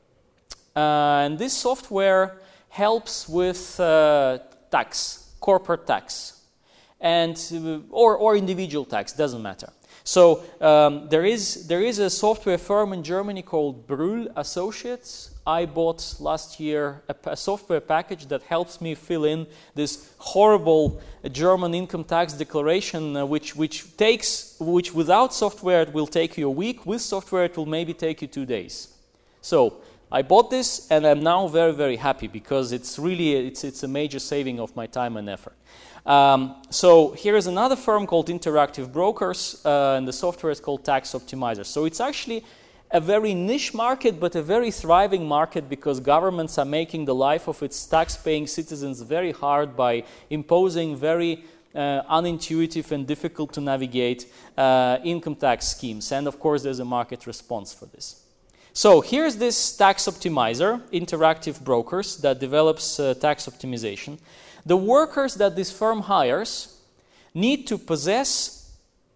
uh, and this software helps with uh, tax, corporate tax, and uh, or, or individual tax, doesn't matter. So um, there is there is a software firm in Germany called Brühl Associates. I bought last year a, a software package that helps me fill in this horrible German income tax declaration, uh, which which takes which without software it will take you a week. With software it will maybe take you two days. So I bought this and I'm now very very happy because it's really it's it's a major saving of my time and effort. Um, so here is another firm called Interactive Brokers, uh, and the software is called Tax Optimizer. So it's actually a very niche market, but a very thriving market because governments are making the life of its tax-paying citizens very hard by imposing very uh, unintuitive and difficult to navigate uh, income tax schemes. And of course, there's a market response for this. So here's this Tax Optimizer, Interactive Brokers, that develops uh, tax optimization. The workers that this firm hires need to possess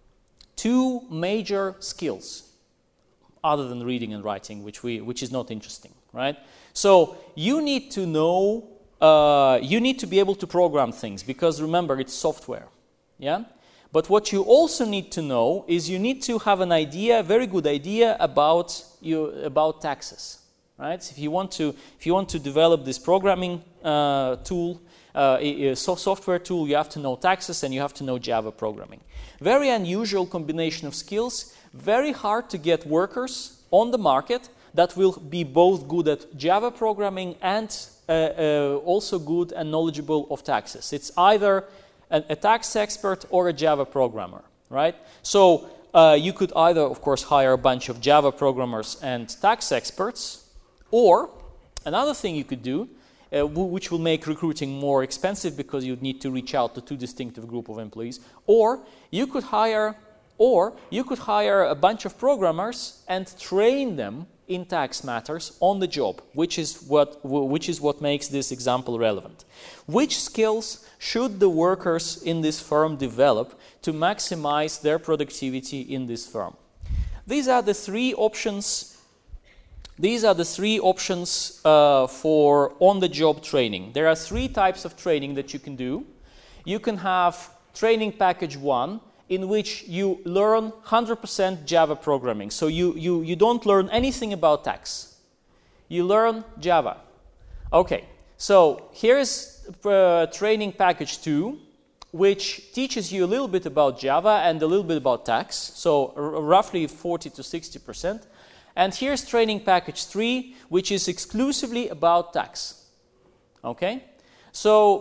two major skills, other than reading and writing, which we which is not interesting, right? So you need to know, uh, you need to be able to program things because remember it's software, yeah. But what you also need to know is you need to have an idea, a very good idea about you about taxes, right? So if you want to if you want to develop this programming uh, tool. Uh, a, a software tool, you have to know taxes and you have to know Java programming. Very unusual combination of skills, very hard to get workers on the market that will be both good at Java programming and uh, uh, also good and knowledgeable of taxes. It's either a, a tax expert or a Java programmer, right? So uh, you could either, of course, hire a bunch of Java programmers and tax experts, or another thing you could do Uh, which will make recruiting more expensive because you'd need to reach out to two distinctive group of employees, or you could hire or you could hire a bunch of programmers and train them in tax matters on the job, which is what which is what makes this example relevant. Which skills should the workers in this firm develop to maximize their productivity in this firm? These are the three options These are the three options uh, for on-the-job training. There are three types of training that you can do. You can have training package one, in which you learn one hundred percent Java programming. So you, you, you don't learn anything about tax. You learn Java. Okay, so here's uh, training package two, which teaches you a little bit about Java and a little bit about tax, so r- roughly forty to sixty percent. And here's training package three, which is exclusively about tax. Okay? So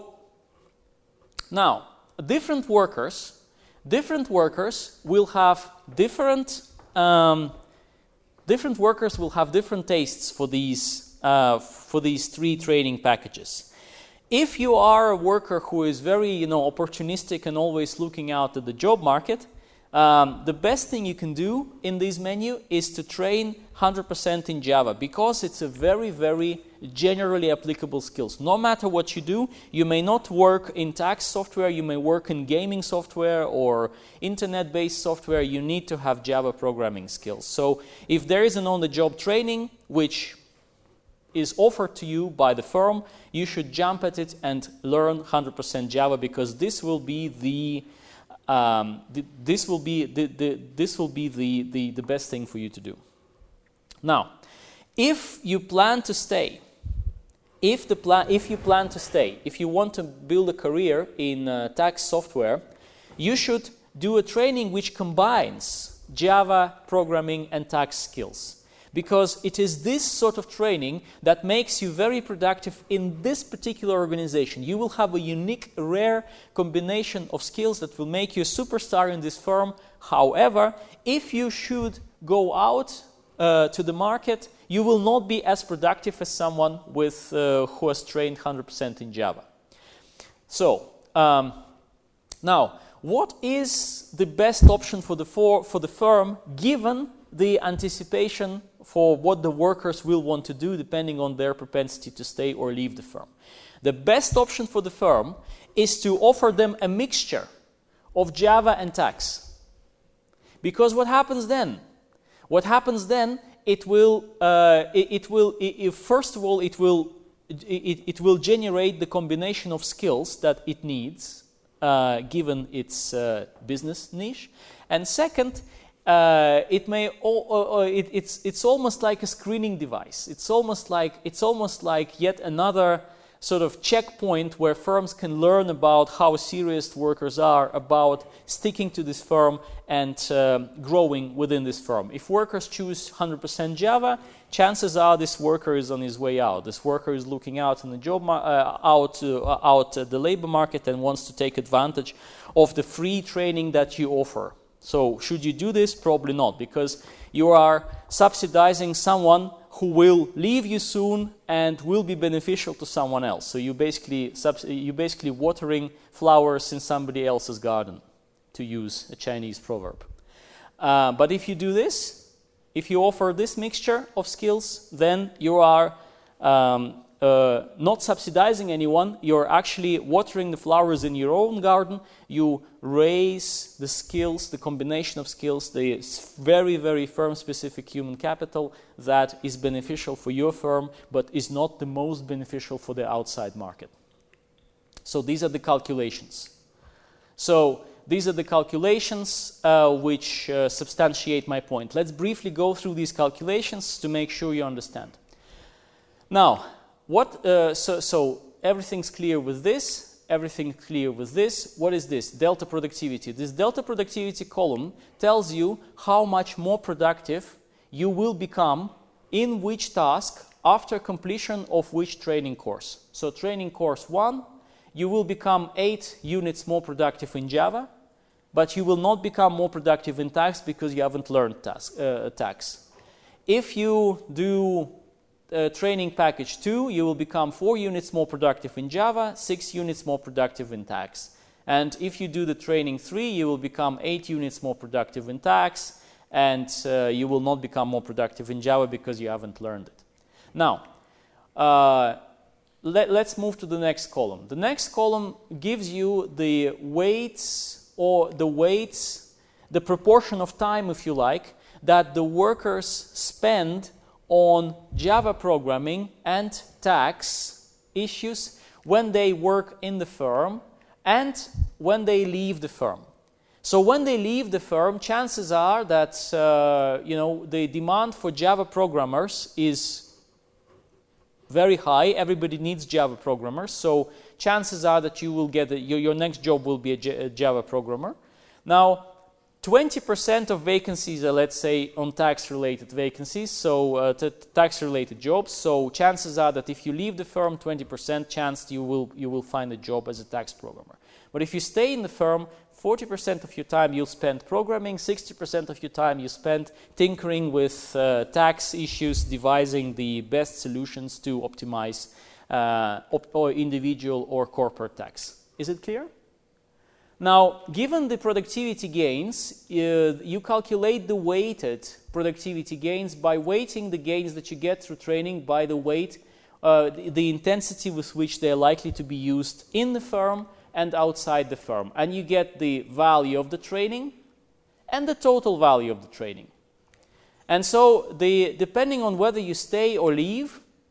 now, different workers, different workers will have different um, different workers will have different tastes for these uh, for these three training packages. If you are a worker who is very, you know, opportunistic and always looking out at the job market, Um, the best thing you can do in this menu is to train one hundred percent in Java because it's a very, very generally applicable skills. No matter what you do, you may not work in tax software, you may work in gaming software or internet-based software, you need to have Java programming skills. So if there is an on-the-job training which is offered to you by the firm, you should jump at it and learn one hundred percent Java because this will be the Um, th- this will be the, the, this will be the, the, the best thing for you to do. Now, if you plan to stay, if, the pla- if you plan to stay, if you want to build a career in uh, tax software, you should do a training which combines Java programming and tax skills. Because it is this sort of training that makes you very productive in this particular organization. You will have a unique, rare combination of skills that will make you a superstar in this firm. However, if you should go out uh, to the market, you will not be as productive as someone with uh, who has trained one hundred percent in Java. So, um, now, what is the best option for the, for, for the firm given the anticipation for what the workers will want to do depending on their propensity to stay or leave the firm? The best option for the firm is to offer them a mixture of Java and tax. Because what happens then? What happens then, it will, uh, it, it will it, it, first of all, it will, it, it will generate the combination of skills that it needs uh, given its uh, business niche. And second, Uh, it may all, uh, uh, it, it's it's almost like a screening device. It's almost like it's almost like yet another sort of checkpoint where firms can learn about how serious workers are about sticking to this firm and uh, growing within this firm. If workers choose one hundred percent Java, chances are this worker is on his way out. This worker is looking out in the job ma- uh, out uh, out uh, the labor market and wants to take advantage of the free training that you offer. So should you do this? Probably not, because you are subsidizing someone who will leave you soon and will be beneficial to someone else. So you basically subs- you basically watering flowers in somebody else's garden, to use a Chinese proverb. Uh, but if you do this, if you offer this mixture of skills, then you are um, uh, not subsidizing anyone. You're actually watering the flowers in your own garden. You raise the skills, the combination of skills, the very, very firm-specific human capital that is beneficial for your firm, but is not the most beneficial for the outside market. So these are the calculations. So these are the calculations uh, which uh, substantiate my point. Let's briefly go through these calculations to make sure you understand. Now, what? Uh, so, so everything's clear with this. Everything clear with this. What is this? Delta productivity. This delta productivity column tells you how much more productive you will become in which task after completion of which training course. So training course one, you will become eight units more productive in Java, but you will not become more productive in tax because you haven't learned task, uh, tax. If you do Uh, training package two, you will become four units more productive in Java, six units more productive in tax. And if you do the training three, you will become eight units more productive in tax, and uh, you will not become more productive in Java because you haven't learned it. Now, uh, let, let's move to the next column. The next column gives you the weights, or the weights, the proportion of time, if you like, that the workers spend on Java programming and tax issues when they work in the firm and when they leave the firm. So when they leave the firm, chances are that uh, you know the demand for Java programmers is very high. Everybody needs Java programmers, so chances are that you will get a, your, your next job will be a, J, a Java programmer. Now, twenty percent of vacancies are, let's say, on tax-related vacancies, so uh, t- tax-related jobs. So chances are that if you leave the firm, twenty percent chance you will you will find a job as a tax programmer. But if you stay in the firm, forty percent of your time you'll spend programming, sixty percent of your time you spend tinkering with uh, tax issues, devising the best solutions to optimize uh, op- or individual or corporate tax. Is it clear? Now, given the productivity gains, uh, you calculate the weighted productivity gains by weighting the gains that you get through training by the weight, uh, the, the intensity with which they are likely to be used in the firm and outside the firm. And you get the value of the training and the total value of the training. And so, the, depending on whether you stay or leave,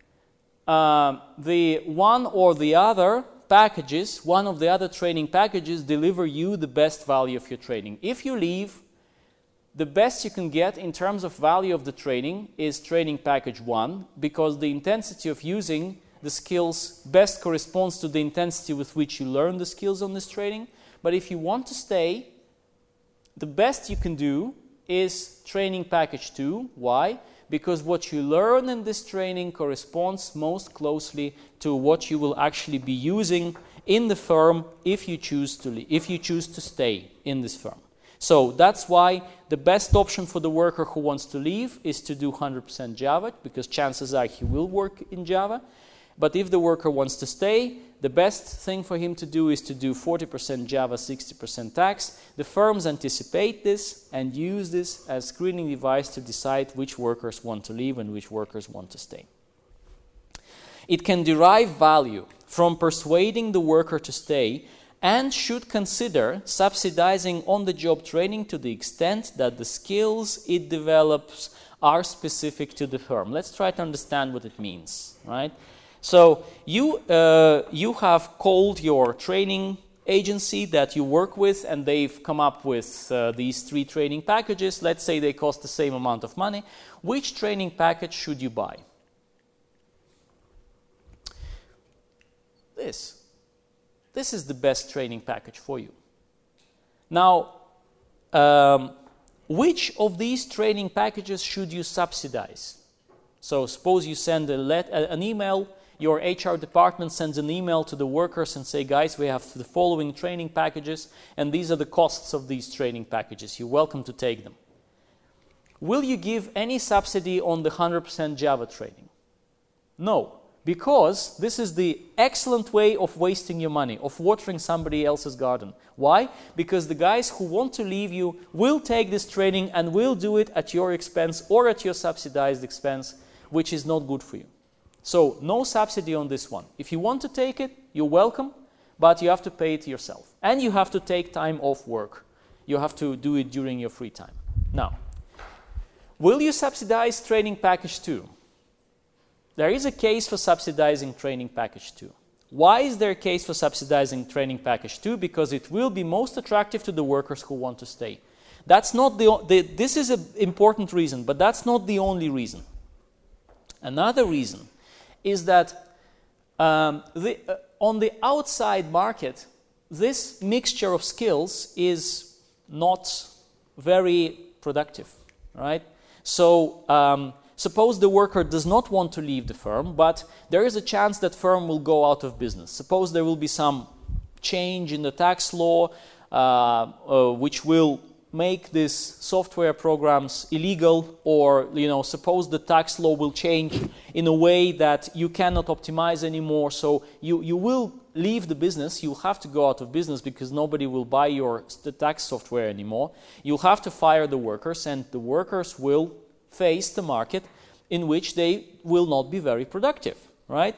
uh, the one or the other packages, one of the other training packages deliver you the best value of your training. If you leave, the best you can get in terms of value of the training is training package one, because the intensity of using the skills best corresponds to the intensity with which you learn the skills on this training. But if you want to stay, the best you can do is training package two. Why? Because what you learn in this training corresponds most closely to what you will actually be using in the firm if you choose to le- if you choose to stay in this firm. So that's why the best option for the worker who wants to leave is to do one hundred percent Java, because chances are he will work in Java. But if the worker wants to stay, the best thing for him to do is to do forty percent Java, sixty percent tax. The firms anticipate this and use this as a screening device to decide which workers want to leave and which workers want to stay. It can derive value from persuading the worker to stay and should consider subsidizing on-the-job training to the extent that the skills it develops are specific to the firm. Let's try to understand what it means, right? So you uh, you have called your training agency that you work with, and they've come up with uh, these three training packages. Let's say they cost the same amount of money. Which training package should you buy? This. This is the best training package for you. Now, um, which of these training packages should you subsidize? So suppose you send a let, an email, your H R department sends an email to the workers and say, guys, we have the following training packages, and these are the costs of these training packages. You're welcome to take them. Will you give any subsidy on the one hundred percent Java training? No. Because this is the excellent way of wasting your money, of watering somebody else's garden. Why? Because the guys who want to leave you will take this training and will do it at your expense or at your subsidized expense, which is not good for you. So no subsidy on this one. If you want to take it, you're welcome, but you have to pay it yourself. And you have to take time off work. You have to do it during your free time. Now, will you subsidize training package two? There is a case for subsidizing training package two. Why is there a case for subsidizing training package two? Because it will be most attractive to the workers who want to stay. That's not the, the this is an important reason, but that's not the only reason. Another reason is that um, the, uh, on the outside market, this mixture of skills is not very productive, right? So um, suppose the worker does not want to leave the firm, but there is a chance that firm will go out of business. Suppose there will be some change in the tax law uh, uh, which will make these software programs illegal, or you know, suppose the tax law will change in a way that you cannot optimize anymore, so you, you will leave the business, you'll have to go out of business because nobody will buy your the tax software anymore. You'll have to fire the workers, and the workers will face the market in which they will not be very productive, right?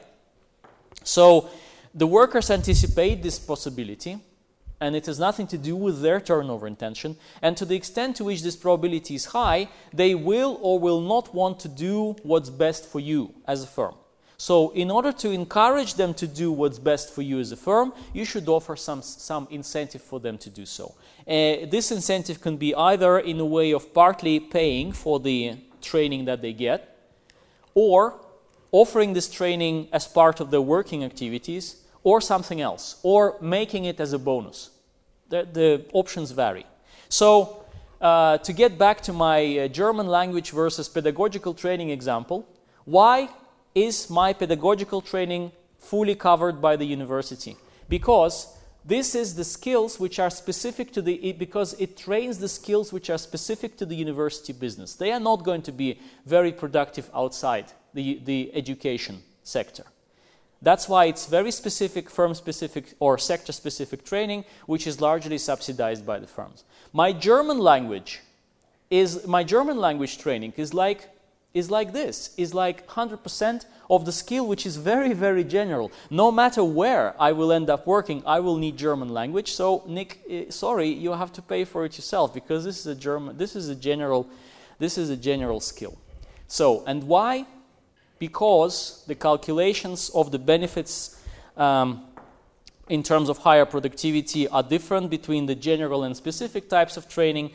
So the workers anticipate this possibility, and it has nothing to do with their turnover intention, and to the extent to which this probability is high, they will or will not want to do what's best for you as a firm. So in order to encourage them to do what's best for you as a firm, you should offer some, some incentive for them to do so. Uh, this incentive can be either in a way of partly paying for the training that they get, or offering this training as part of their working activities, or something else, or making it as a bonus. The, the options vary. So uh, to get back to my uh, German language versus pedagogical training example, why is my pedagogical training fully covered by the university? Because this is the skills which are specific to the, it, because it trains the skills which are specific to the university business. They are not going to be very productive outside the, the education sector. That's why it's very specific, firm-specific or sector-specific training, which is largely subsidized by the firms. My German language is my German language training is like is like this, is like one hundred percent of the skill, which is very, very general. No matter where I will end up working, I will need German language. So, Nick, uh, sorry, you have to pay for it yourself, because this is a German, this is a general, this is a general skill. So, and why? Because the calculations of the benefits um, in terms of higher productivity are different between the general and specific types of training,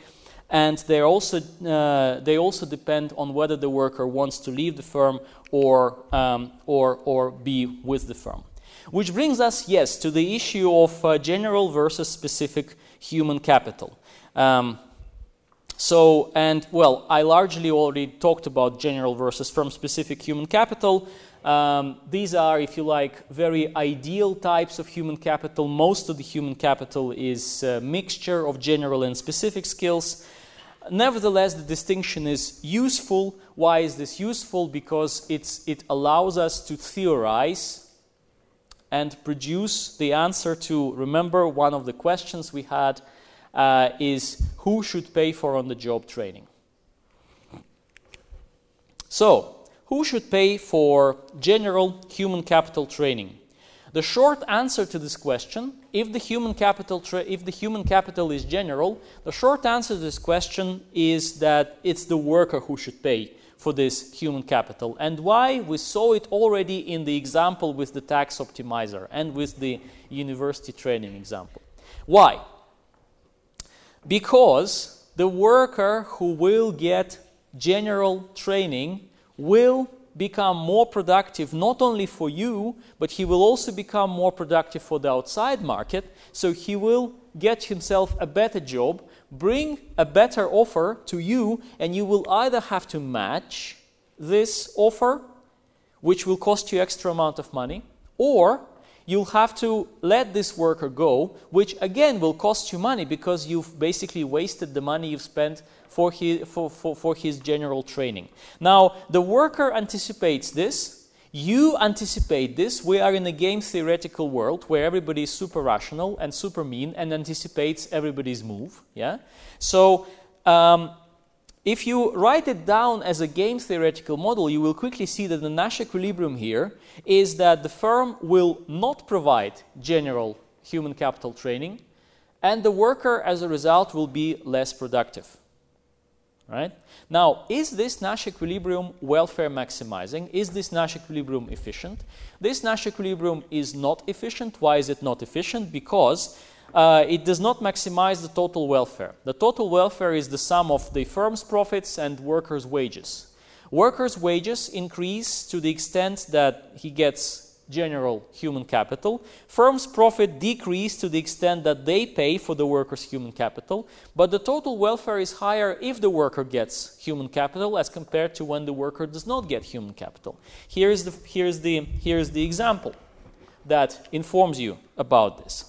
and they also uh, they also depend on whether the worker wants to leave the firm or um, or or be with the firm. Which brings us, yes, to the issue of uh, general versus specific human capital. Um, so, and well, I largely already talked about general versus firm-specific human capital. Um, these are, if you like, very ideal types of human capital. Most of the human capital is a mixture of general and specific skills. Nevertheless, the distinction is useful. Why is this useful? Because it's, it allows us to theorize and produce the answer to, remember, one of the questions we had uh, is who should pay for on-the-job training? So, who should pay for general human capital training? The short answer to this question, if the human capital tra- if the human capital is general, the short answer to this question is that it's the worker who should pay for this human capital. And why? We saw it already in the example with the tax optimizer and with the university training example. Why? Because the worker who will get general training will become more productive not only for you, but he will also become more productive for the outside market. So he will get himself a better job, bring a better offer to you, and you will either have to match this offer, which will cost you extra amount of money, or you'll have to let this worker go, which again will cost you money because you've basically wasted the money you've spent for his, for, for, for his general training. Now, the worker anticipates this. You anticipate this. We are in a game theoretical world where everybody is super rational and super mean and anticipates everybody's move. Yeah. So, um, if you write it down as a game theoretical model, you will quickly see that the Nash equilibrium here is that the firm will not provide general human capital training, and the worker, as a result, will be less productive. Right? Now, is this Nash equilibrium welfare maximizing? Is this Nash equilibrium efficient? This Nash equilibrium is not efficient. Why is it not efficient? Because uh, it does not maximize the total welfare. The total welfare is the sum of the firm's profits and workers' wages. Workers' wages increase to the extent that he gets general human capital. Firms' profit decrease to the extent that they pay for the workers' human capital, but the total welfare is higher if the worker gets human capital as compared to when the worker does not get human capital. Here's the, here's the, here's the example that informs you about this.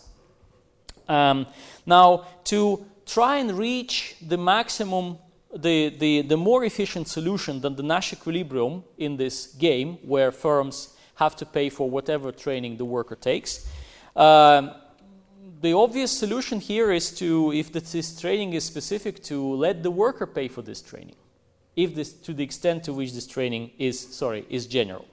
Um, now, to try and reach the maximum, the, the, the more efficient solution than the Nash equilibrium in this game, where firms have to pay for whatever training the worker takes. Um, the obvious solution here is to, if this training is specific, to let the worker pay for this training, if this, to the extent to which this training is, sorry, is general.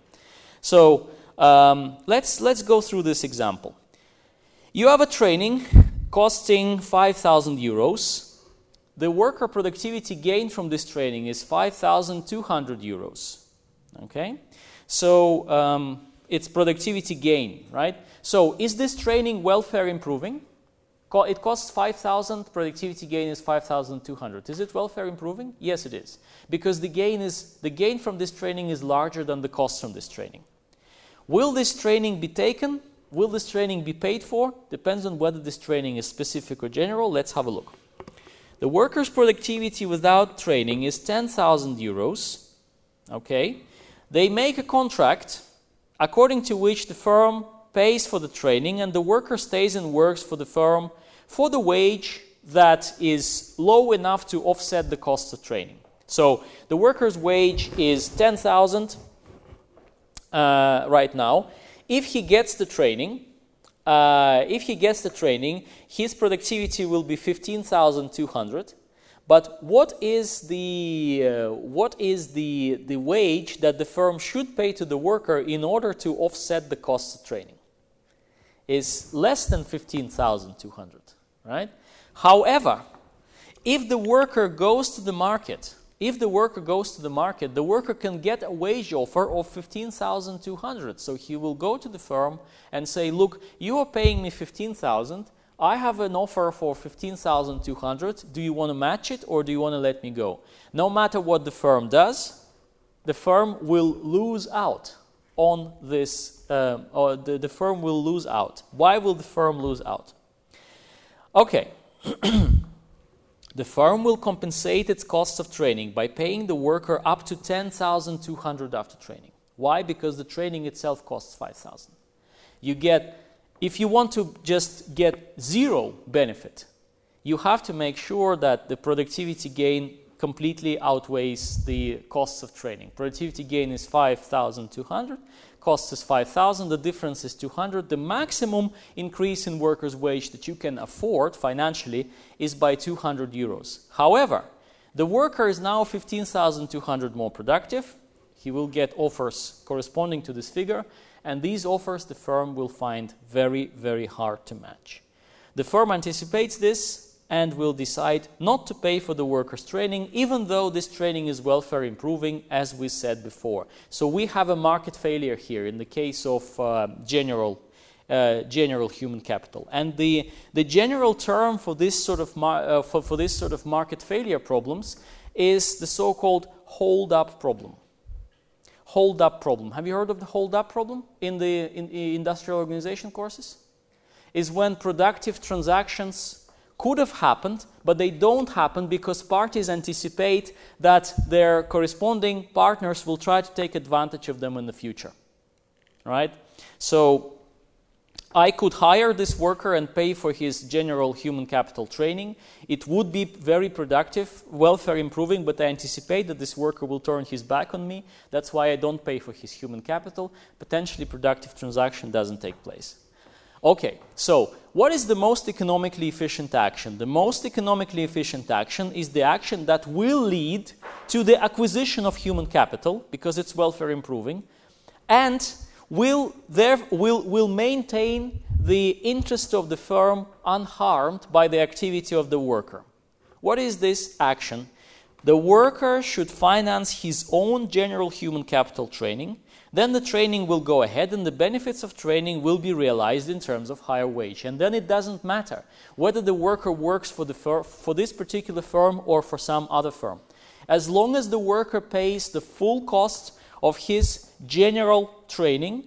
So um, let's let's go through this example. You have a training costing five thousand euros. The worker productivity gain from this training is five thousand two hundred euros. Okay. So um, it's productivity gain, right? So is this training welfare improving? Co- it costs five thousand, productivity gain is five thousand two hundred. Is it welfare improving? Yes, it is. Because the gain is the gain from this training is larger than the cost from this training. Will this training be taken? Will this training be paid for? Depends on whether this training is specific or general. Let's have a look. The worker's productivity without training is ten thousand euros. Okay. They make a contract according to which the firm pays for the training and the worker stays and works for the firm for the wage that is low enough to offset the cost of training. So the worker's wage is ten thousand uh, right now. If he gets the training, uh, if he gets the training, his productivity will be fifteen thousand two hundred. But what is the uh, what is the the wage that the firm should pay to the worker in order to offset the cost of training? Is less than fifteen thousand two hundred, right? However, if the worker goes to the market, if the worker goes to the market, the worker can get a wage offer of fifteen thousand two hundred. So he will go to the firm and say, "Look, you are paying me fifteen thousand. I have an offer for fifteen thousand two hundred. Do you want to match it or do you want to let me go? No matter what the firm does, the firm will lose out on this, um, or the, the firm will lose out. Why will the firm lose out? Okay. The firm will compensate its costs of training by paying the worker up to ten thousand two hundred after training. Why? Because the training itself costs five thousand. You get, if you want to just get zero benefit, you have to make sure that the productivity gain completely outweighs the costs of training. Productivity gain is five thousand two hundred, cost is five thousand, the difference is two hundred. The maximum increase in workers' wage that you can afford financially is by two hundred euros. However, the worker is now fifteen thousand two hundred more productive. He will get offers corresponding to this figure, and these offers the firm will find very, very hard to match. The firm anticipates this and will decide not to pay for the workers' training, even though this training is welfare improving, as we said before. So we have a market failure here in the case of uh, general, uh, general human capital. And the, the general term for this sort of mar- uh, for, for this sort of market failure problems is the so-called hold-up problem. Hold-up problem. Have you heard of the hold-up problem in the in, in industrial organization courses? Is when productive transactions could have happened, but they don't happen because parties anticipate that their corresponding partners will try to take advantage of them in the future. Right? So I could hire this worker and pay for his general human capital training. It would be very productive, welfare improving, but I anticipate that this worker will turn his back on me. That's why I don't pay for his human capital. Potentially productive transaction doesn't take place. Okay, so what is the most economically efficient action? The most economically efficient action is the action that will lead to the acquisition of human capital, because it's welfare improving, and will, there, will, will maintain the interest of the firm unharmed by the activity of the worker. What is this action? The worker should finance his own general human capital training. Then the training will go ahead and the benefits of training will be realized in terms of higher wage. And then it doesn't matter whether the worker works for, the fir- for this particular firm or for some other firm. As long as the worker pays the full cost of his general training,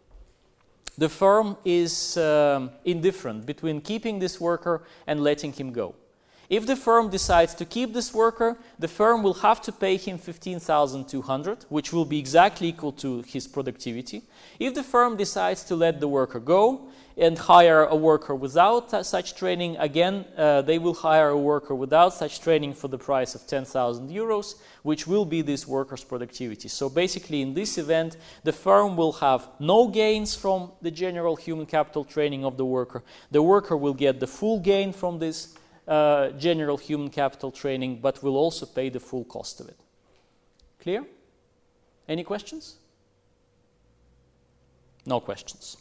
the firm is um, indifferent between keeping this worker and letting him go. If the firm decides to keep this worker, the firm will have to pay him fifteen thousand two hundred, which will be exactly equal to his productivity. If the firm decides to let the worker go and hire a worker without uh, such training, again, uh, they will hire a worker without such training for the price of ten thousand euros, which will be this worker's productivity. So basically, in this event, the firm will have no gains from the general human capital training of the worker. The worker will get the full gain from this Uh, general human capital training, but will also pay the full cost of it. Clear? Any questions? No questions.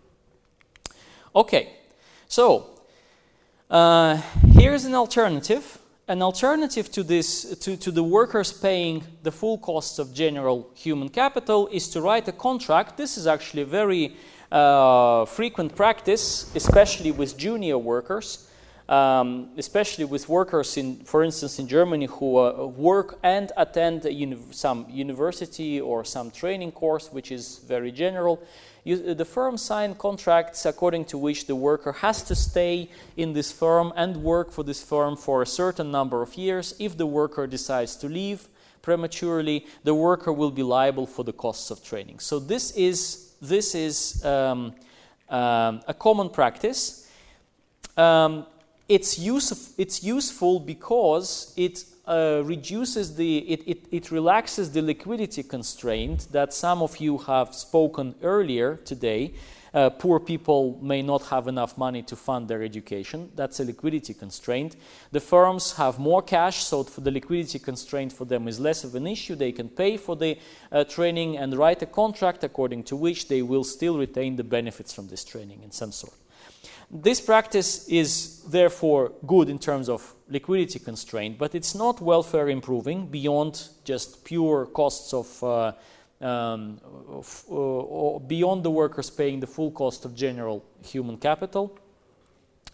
Okay, so uh, here's an alternative. An alternative to this, to, to the workers paying the full cost of general human capital, is to write a contract. This is actually a very uh, frequent practice, especially with junior workers. Um, especially with workers, in, for instance, in Germany, who uh, work and attend a uni- some university or some training course, which is very general. You, the firm sign contracts according to which the worker has to stay in this firm and work for this firm for a certain number of years. If the worker decides to leave prematurely, the worker will be liable for the costs of training. So this is this is um, um, a common practice. Um, It's, use of, it's useful because it uh, reduces the, it, it, it relaxes the liquidity constraint that some of you have spoken earlier today. Uh, poor people may not have enough money to fund their education. That's a liquidity constraint. The firms have more cash, so for the liquidity constraint for them is less of an issue. They can pay for the uh, training and write a contract according to which they will still retain the benefits from this training in some sort. This practice is therefore good in terms of liquidity constraint, but it's not welfare improving beyond just pure costs of, uh, um, of uh, beyond the workers paying the full cost of general human capital.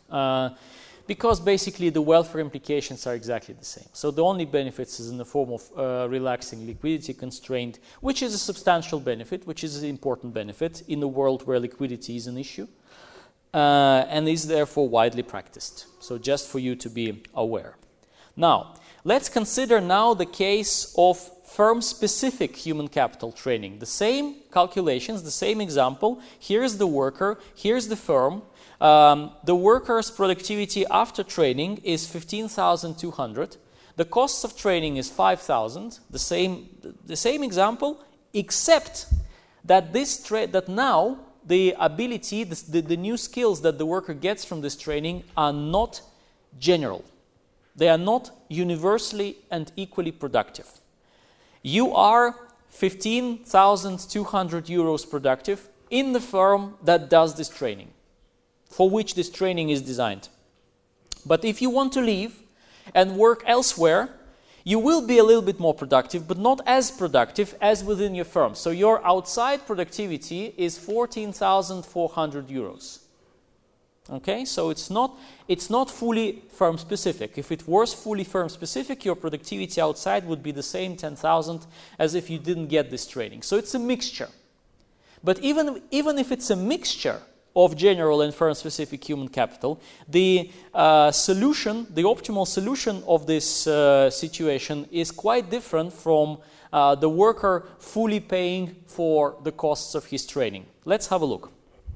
Uh, because basically the welfare implications are exactly the same. So the only benefits is in the form of uh, relaxing liquidity constraint, which is a substantial benefit, which is an important benefit in a world where liquidity is an issue, uh, and is therefore widely practiced. So just for you to be aware. Now, let's consider now the case of firm-specific human capital training. The same calculations, the same example. Here's the worker, here's the firm. Um, the worker's productivity after training is fifteen thousand two hundred. The cost of training is five thousand. The same, the same example, except that this tra- that now the ability, the, the, the new skills that the worker gets from this training are not general. They are not universally and equally productive. You are fifteen thousand two hundred euros productive in the firm that does this training, for which this training is designed. But if you want to leave and work elsewhere, you will be a little bit more productive, but not as productive as within your firm. So your outside productivity is fourteen thousand four hundred euros. Okay, so it's not it's not fully firm specific. If it was fully firm specific, your productivity outside would be the same ten thousand as if you didn't get this training. So it's a mixture. But even even if it's a mixture of general and firm specific human capital, the uh, solution, the optimal solution of this uh, situation is quite different from uh, the worker fully paying for the costs of his training. Let's have a look.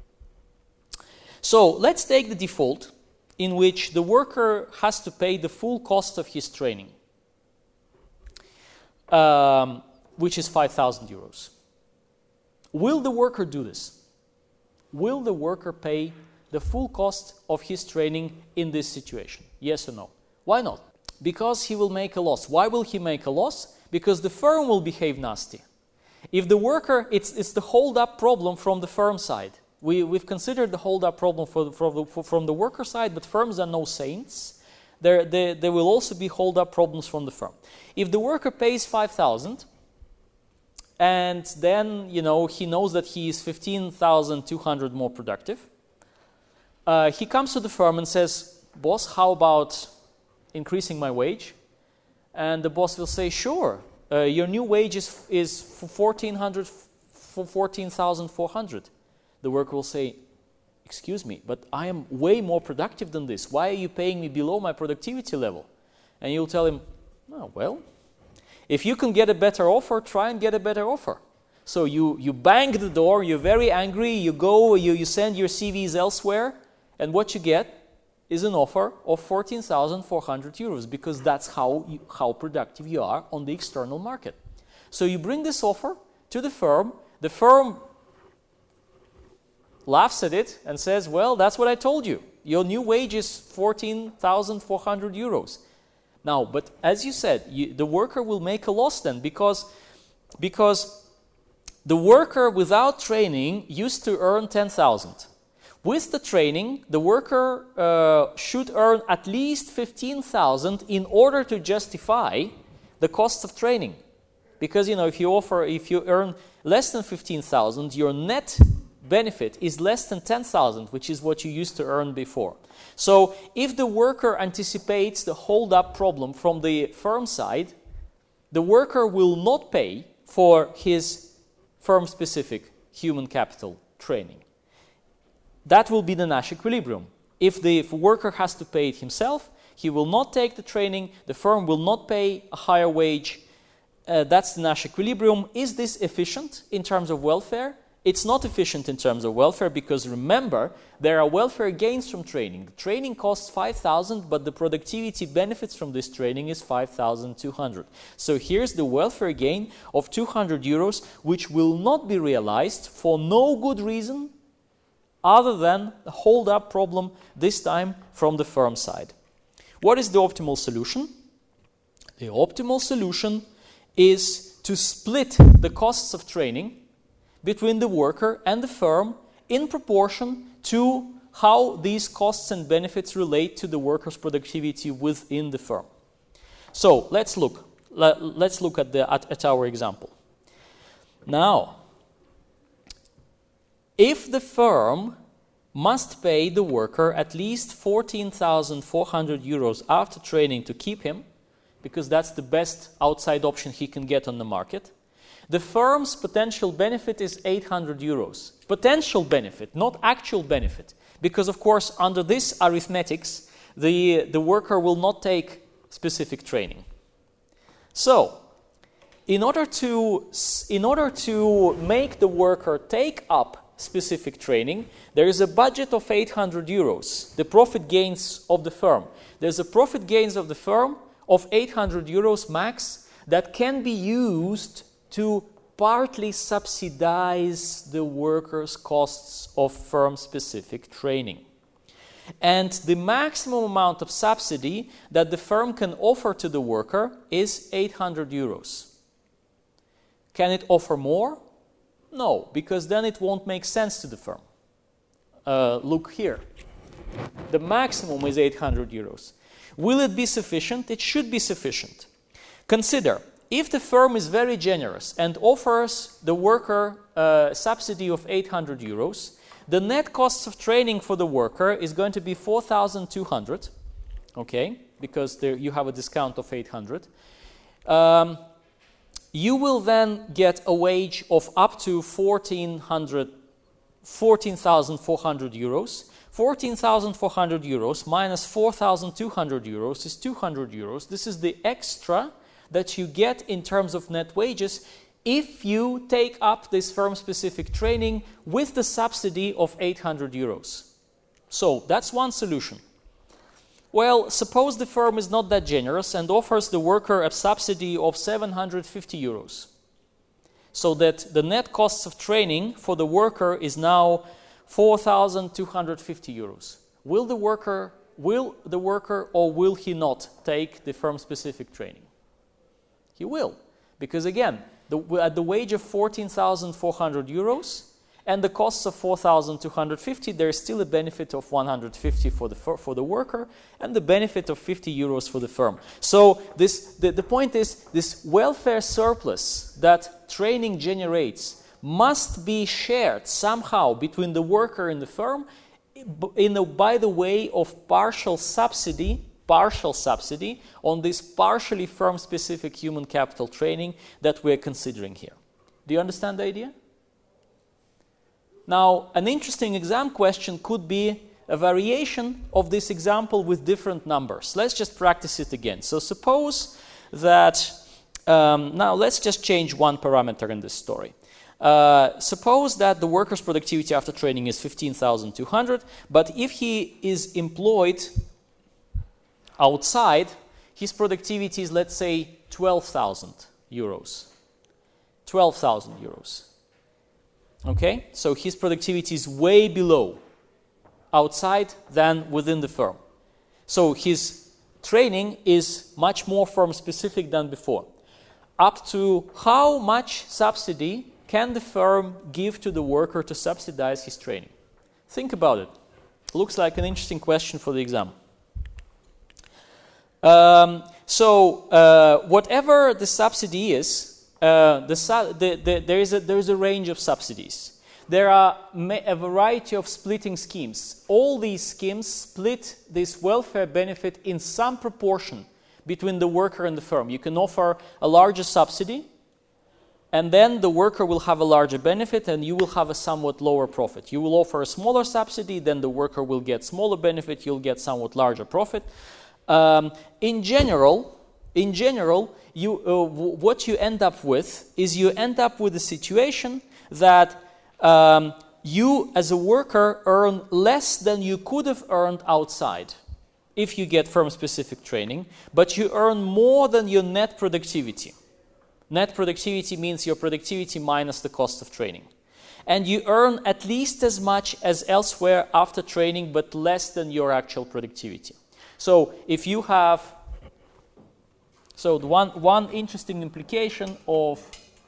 So let's take the default in which the worker has to pay the full cost of his training, um, which is five thousand euros. Will the worker do this? Will the worker pay the full cost of his training in this situation? Yes or no? Why not? Because he will make a loss. Why will he make a loss? Because the firm will behave nasty. If the worker, it's, it's the hold-up problem from the firm side. We, we've considered the hold-up problem for, for the, for, from the worker side, but firms are no saints. There, there, there will also be hold-up problems from the firm. If the worker pays five thousand, and then, you know, he knows that he is fifteen thousand two hundred more productive, uh, he comes to the firm and says, boss, how about increasing my wage? And the boss will say, sure, uh, your new wage is, is fourteen hundred, for fourteen thousand four hundred. The worker will say, excuse me, but I am way more productive than this. Why are you paying me below my productivity level? And you'll tell him, oh, well, if you can get a better offer, try and get a better offer. So you, you bang the door, you're very angry, you go, you, you send your C Vs elsewhere, and what you get is an offer of fourteen thousand four hundred euros, because that's how, you, how productive you are on the external market. So you bring this offer to the firm, the firm laughs at it and says, well, that's what I told you. Your new wage is fourteen thousand four hundred euros. Now, but as you said, you, the worker will make a loss then, because, because the worker without training used to earn ten thousand. With the training, the worker uh, should earn at least fifteen thousand in order to justify the cost of training. Because, you know, if you offer, if you earn less than fifteen thousand, your net benefit is less than ten thousand, which is what you used to earn before. So if the worker anticipates the hold-up problem from the firm side, the worker will not pay for his firm-specific human capital training. That will be the Nash equilibrium. If the if worker has to pay it himself, he will not take the training, the firm will not pay a higher wage. Uh, that's the Nash equilibrium. Is this efficient in terms of welfare? It's not efficient in terms of welfare, because remember, there are welfare gains from training. The training costs five thousand, but the productivity benefits from this training is five thousand two hundred. So here's the welfare gain of two hundred euros, which will not be realized for no good reason other than the hold-up problem, this time from the firm side. What is the optimal solution? The optimal solution is to split the costs of training between the worker and the firm in proportion to how these costs and benefits relate to the worker's productivity within the firm. So let's look. Let's look at, the, at, at our example. Now, if the firm must pay the worker at least fourteen thousand four hundred euros after training to keep him, because that's the best outside option he can get on the market. The firm's potential benefit is eight hundred euros. Potential benefit, not actual benefit. Because, of course, under this arithmetics, the, the worker will not take specific training. So, in order to, in order to make the worker take up specific training, there is a budget of eight hundred euros, the profit gains of the firm. There's a profit gains of the firm of eight hundred euros max that can be used to partly subsidize the worker's costs of firm-specific training. And the maximum amount of subsidy that the firm can offer to the worker is eight hundred euros. Can it offer more? No, because then it won't make sense to the firm. Uh, look here. The maximum is eight hundred euros. Will it be sufficient? It should be sufficient. Consider, if the firm is very generous and offers the worker a subsidy of eight hundred euros, the net cost of training for the worker is going to be four thousand two hundred, okay, because there you have a discount of eight hundred. Um, you will then get a wage of up to fourteen thousand four hundred euros. fourteen thousand four hundred euros minus four thousand two hundred euros is two hundred euros. This is the extra that you get in terms of net wages if you take up this firm-specific training with the subsidy of eight hundred euros. So that's one solution. Well, suppose the firm is not that generous and offers the worker a subsidy of seven hundred fifty euros. So that the net costs of training for the worker is now four thousand two hundred fifty euros. Will the worker, will the worker or will he not take the firm-specific training? He will, because again, the, at the wage of fourteen thousand four hundred euros and the costs of four thousand two hundred fifty, there is still a benefit of one hundred fifty for the for the worker and the benefit of fifty euros for the firm. So this the, the point is, this welfare surplus that training generates must be shared somehow between the worker and the firm in the, by the way of partial subsidy partial subsidy on this partially firm-specific human capital training that we're considering here. Do you understand the idea? Now, an interesting exam question could be a variation of this example with different numbers. Let's just practice it again. So suppose that, um, now let's just change one parameter in this story. Uh, suppose that the worker's productivity after training is fifteen thousand two hundred, but if he is employed outside, his productivity is, let's say, twelve thousand euros. twelve thousand euros. Okay? So his productivity is way below outside than within the firm. So his training is much more firm-specific than before. Up to how much subsidy can the firm give to the worker to subsidize his training? Think about it. Looks like an interesting question for the exam. Um, so uh, whatever the subsidy is, uh, the, su- the, the, there is a there is a range of subsidies. There are ma- a variety of splitting schemes. All these schemes split this welfare benefit in some proportion between the worker and the firm. You can offer a larger subsidy, and then the worker will have a larger benefit, and you will have a somewhat lower profit. You will offer a smaller subsidy, then the worker will get smaller benefit. You'll get somewhat larger profit. Um, in general, in general, you, uh, w- what you end up with is you end up with a situation that um, you, as a worker, earn less than you could have earned outside if you get firm-specific training, but you earn more than your net productivity. Net productivity means your productivity minus the cost of training. And you earn at least as much as elsewhere after training, but less than your actual productivity. So if you have, so the one one interesting implication of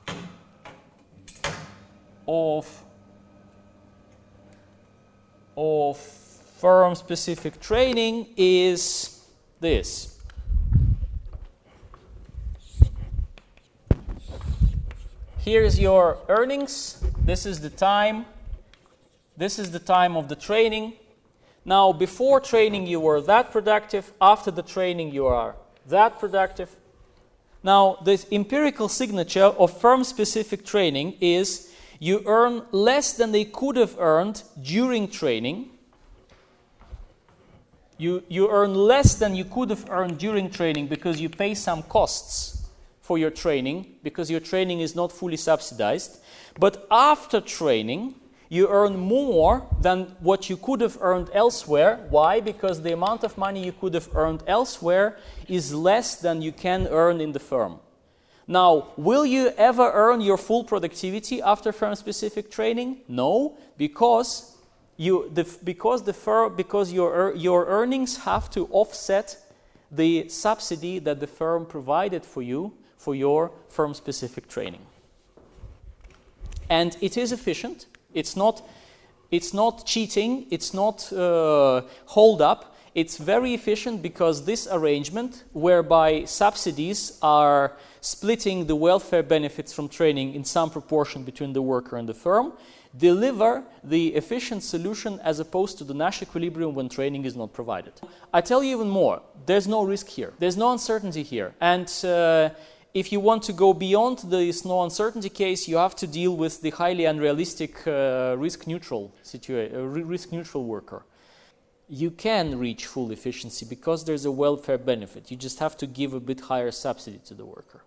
of of firm-specific training is this. Here is your earnings. This is the time This is the time of the training. Now, before training, you were that productive. After the training, you are that productive. Now, the empirical signature of firm-specific training is you earn less than they could have earned during training. You, you earn less than you could have earned during training because you pay some costs for your training, because your training is not fully subsidized. But after training, you earn more than what you could have earned elsewhere. Why? Because the amount of money you could have earned elsewhere is less than you can earn in the firm. Now, will you ever earn your full productivity after firm-specific training? No, because you the because the firm because your your earnings have to offset the subsidy that the firm provided for you for your firm-specific training. And it is efficient. It's not, it's not cheating, it's not uh, hold up. It's very efficient because this arrangement, whereby subsidies are splitting the welfare benefits from training in some proportion between the worker and the firm, deliver the efficient solution as opposed to the Nash equilibrium when training is not provided. I tell you even more, there's no risk here, there's no uncertainty here. And uh, if you want to go beyond this no uncertainty case, you have to deal with the highly unrealistic uh, risk-neutral situa- uh, risk-neutral worker. You can reach full efficiency because there's a welfare benefit. You just have to give a bit higher subsidy to the worker.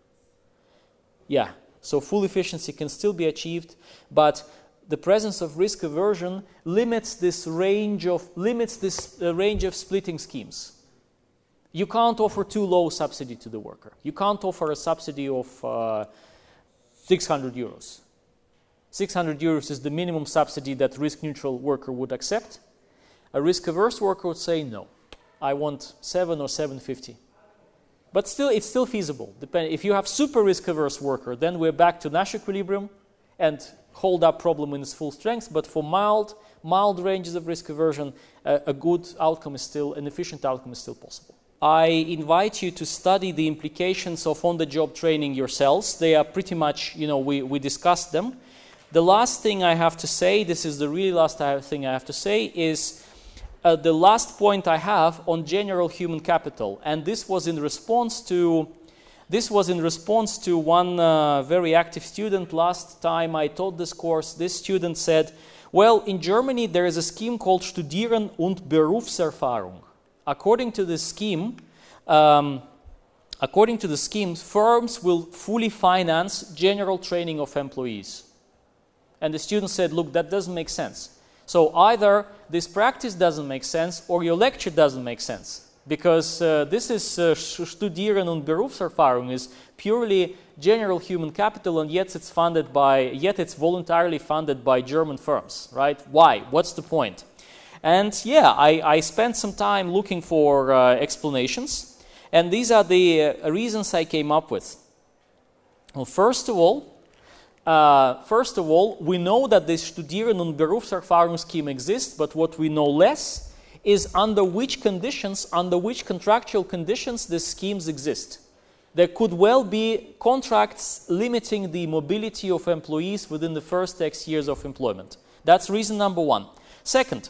Yeah, so full efficiency can still be achieved, but the presence of risk aversion limits this range of limits this uh, range of splitting schemes. You can't offer too low subsidy to the worker. You can't offer a subsidy of uh, six hundred euros. six hundred euros is the minimum subsidy that risk-neutral worker would accept. A risk-averse worker would say, no, I want seven or seven fifty. But still, it's still feasible. Depend- if you have super risk-averse worker, then we're back to Nash equilibrium and hold up problem in its full strength. But for mild, mild ranges of risk aversion, uh, a good outcome is still, an efficient outcome is still possible. I invite you to study the implications of on-the-job training yourselves. They are pretty much, you know, we, we discussed them. The last thing I have to say, this is the really last thing I have to say, is uh, the last point I have on general human capital. And this was in response to, this was in response to one uh, very active student. Last time I taught this course, this student said, well, in Germany there is a scheme called Studieren und Berufserfahrung. According to this scheme, um, according to the scheme, firms will fully finance general training of employees. And the student said, look, that doesn't make sense. So either this practice doesn't make sense or your lecture doesn't make sense. Because uh, this is uh, Studieren und Berufserfahrung is purely general human capital, and yet it's funded by, yet it's voluntarily funded by German firms, right? Why? What's the point? And yeah, I, I spent some time looking for uh, explanations, and these are the uh, reasons I came up with. Well, first of all, uh, first of all, we know that the Studieren und Berufserfahrung scheme exists, but what we know less is under which conditions, under which contractual conditions these schemes exist. There could well be contracts limiting the mobility of employees within the first X years of employment. That's reason number one. Second,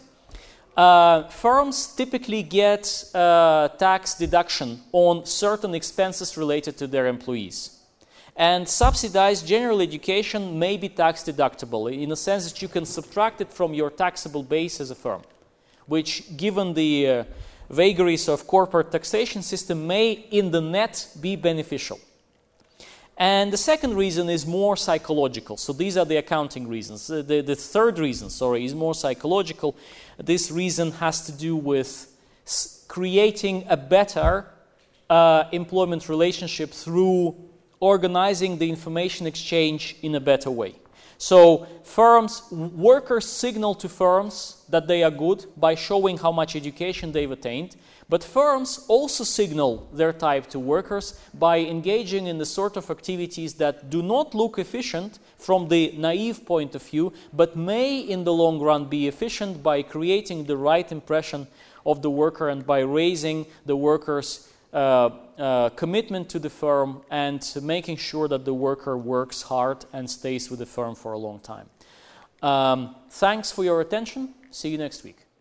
Uh, firms typically get uh, tax deduction on certain expenses related to their employees. And subsidized general education may be tax deductible in a sense that you can subtract it from your taxable base as a firm, which, given the uh, vagaries of corporate taxation system, may in the net be beneficial. And the second reason is more psychological. So these are the accounting reasons. The, the, the third reason, sorry, is more psychological. This reason has to do with s- creating a better uh, employment relationship through organizing the information exchange in a better way. So firms, workers signal to firms that they are good by showing how much education they've attained. But firms also signal their type to workers by engaging in the sort of activities that do not look efficient from the naive point of view, but may in the long run be efficient by creating the right impression of the worker and by raising the worker's uh, uh, commitment to the firm and making sure that the worker works hard and stays with the firm for a long time. Um, thanks for your attention. See you next week.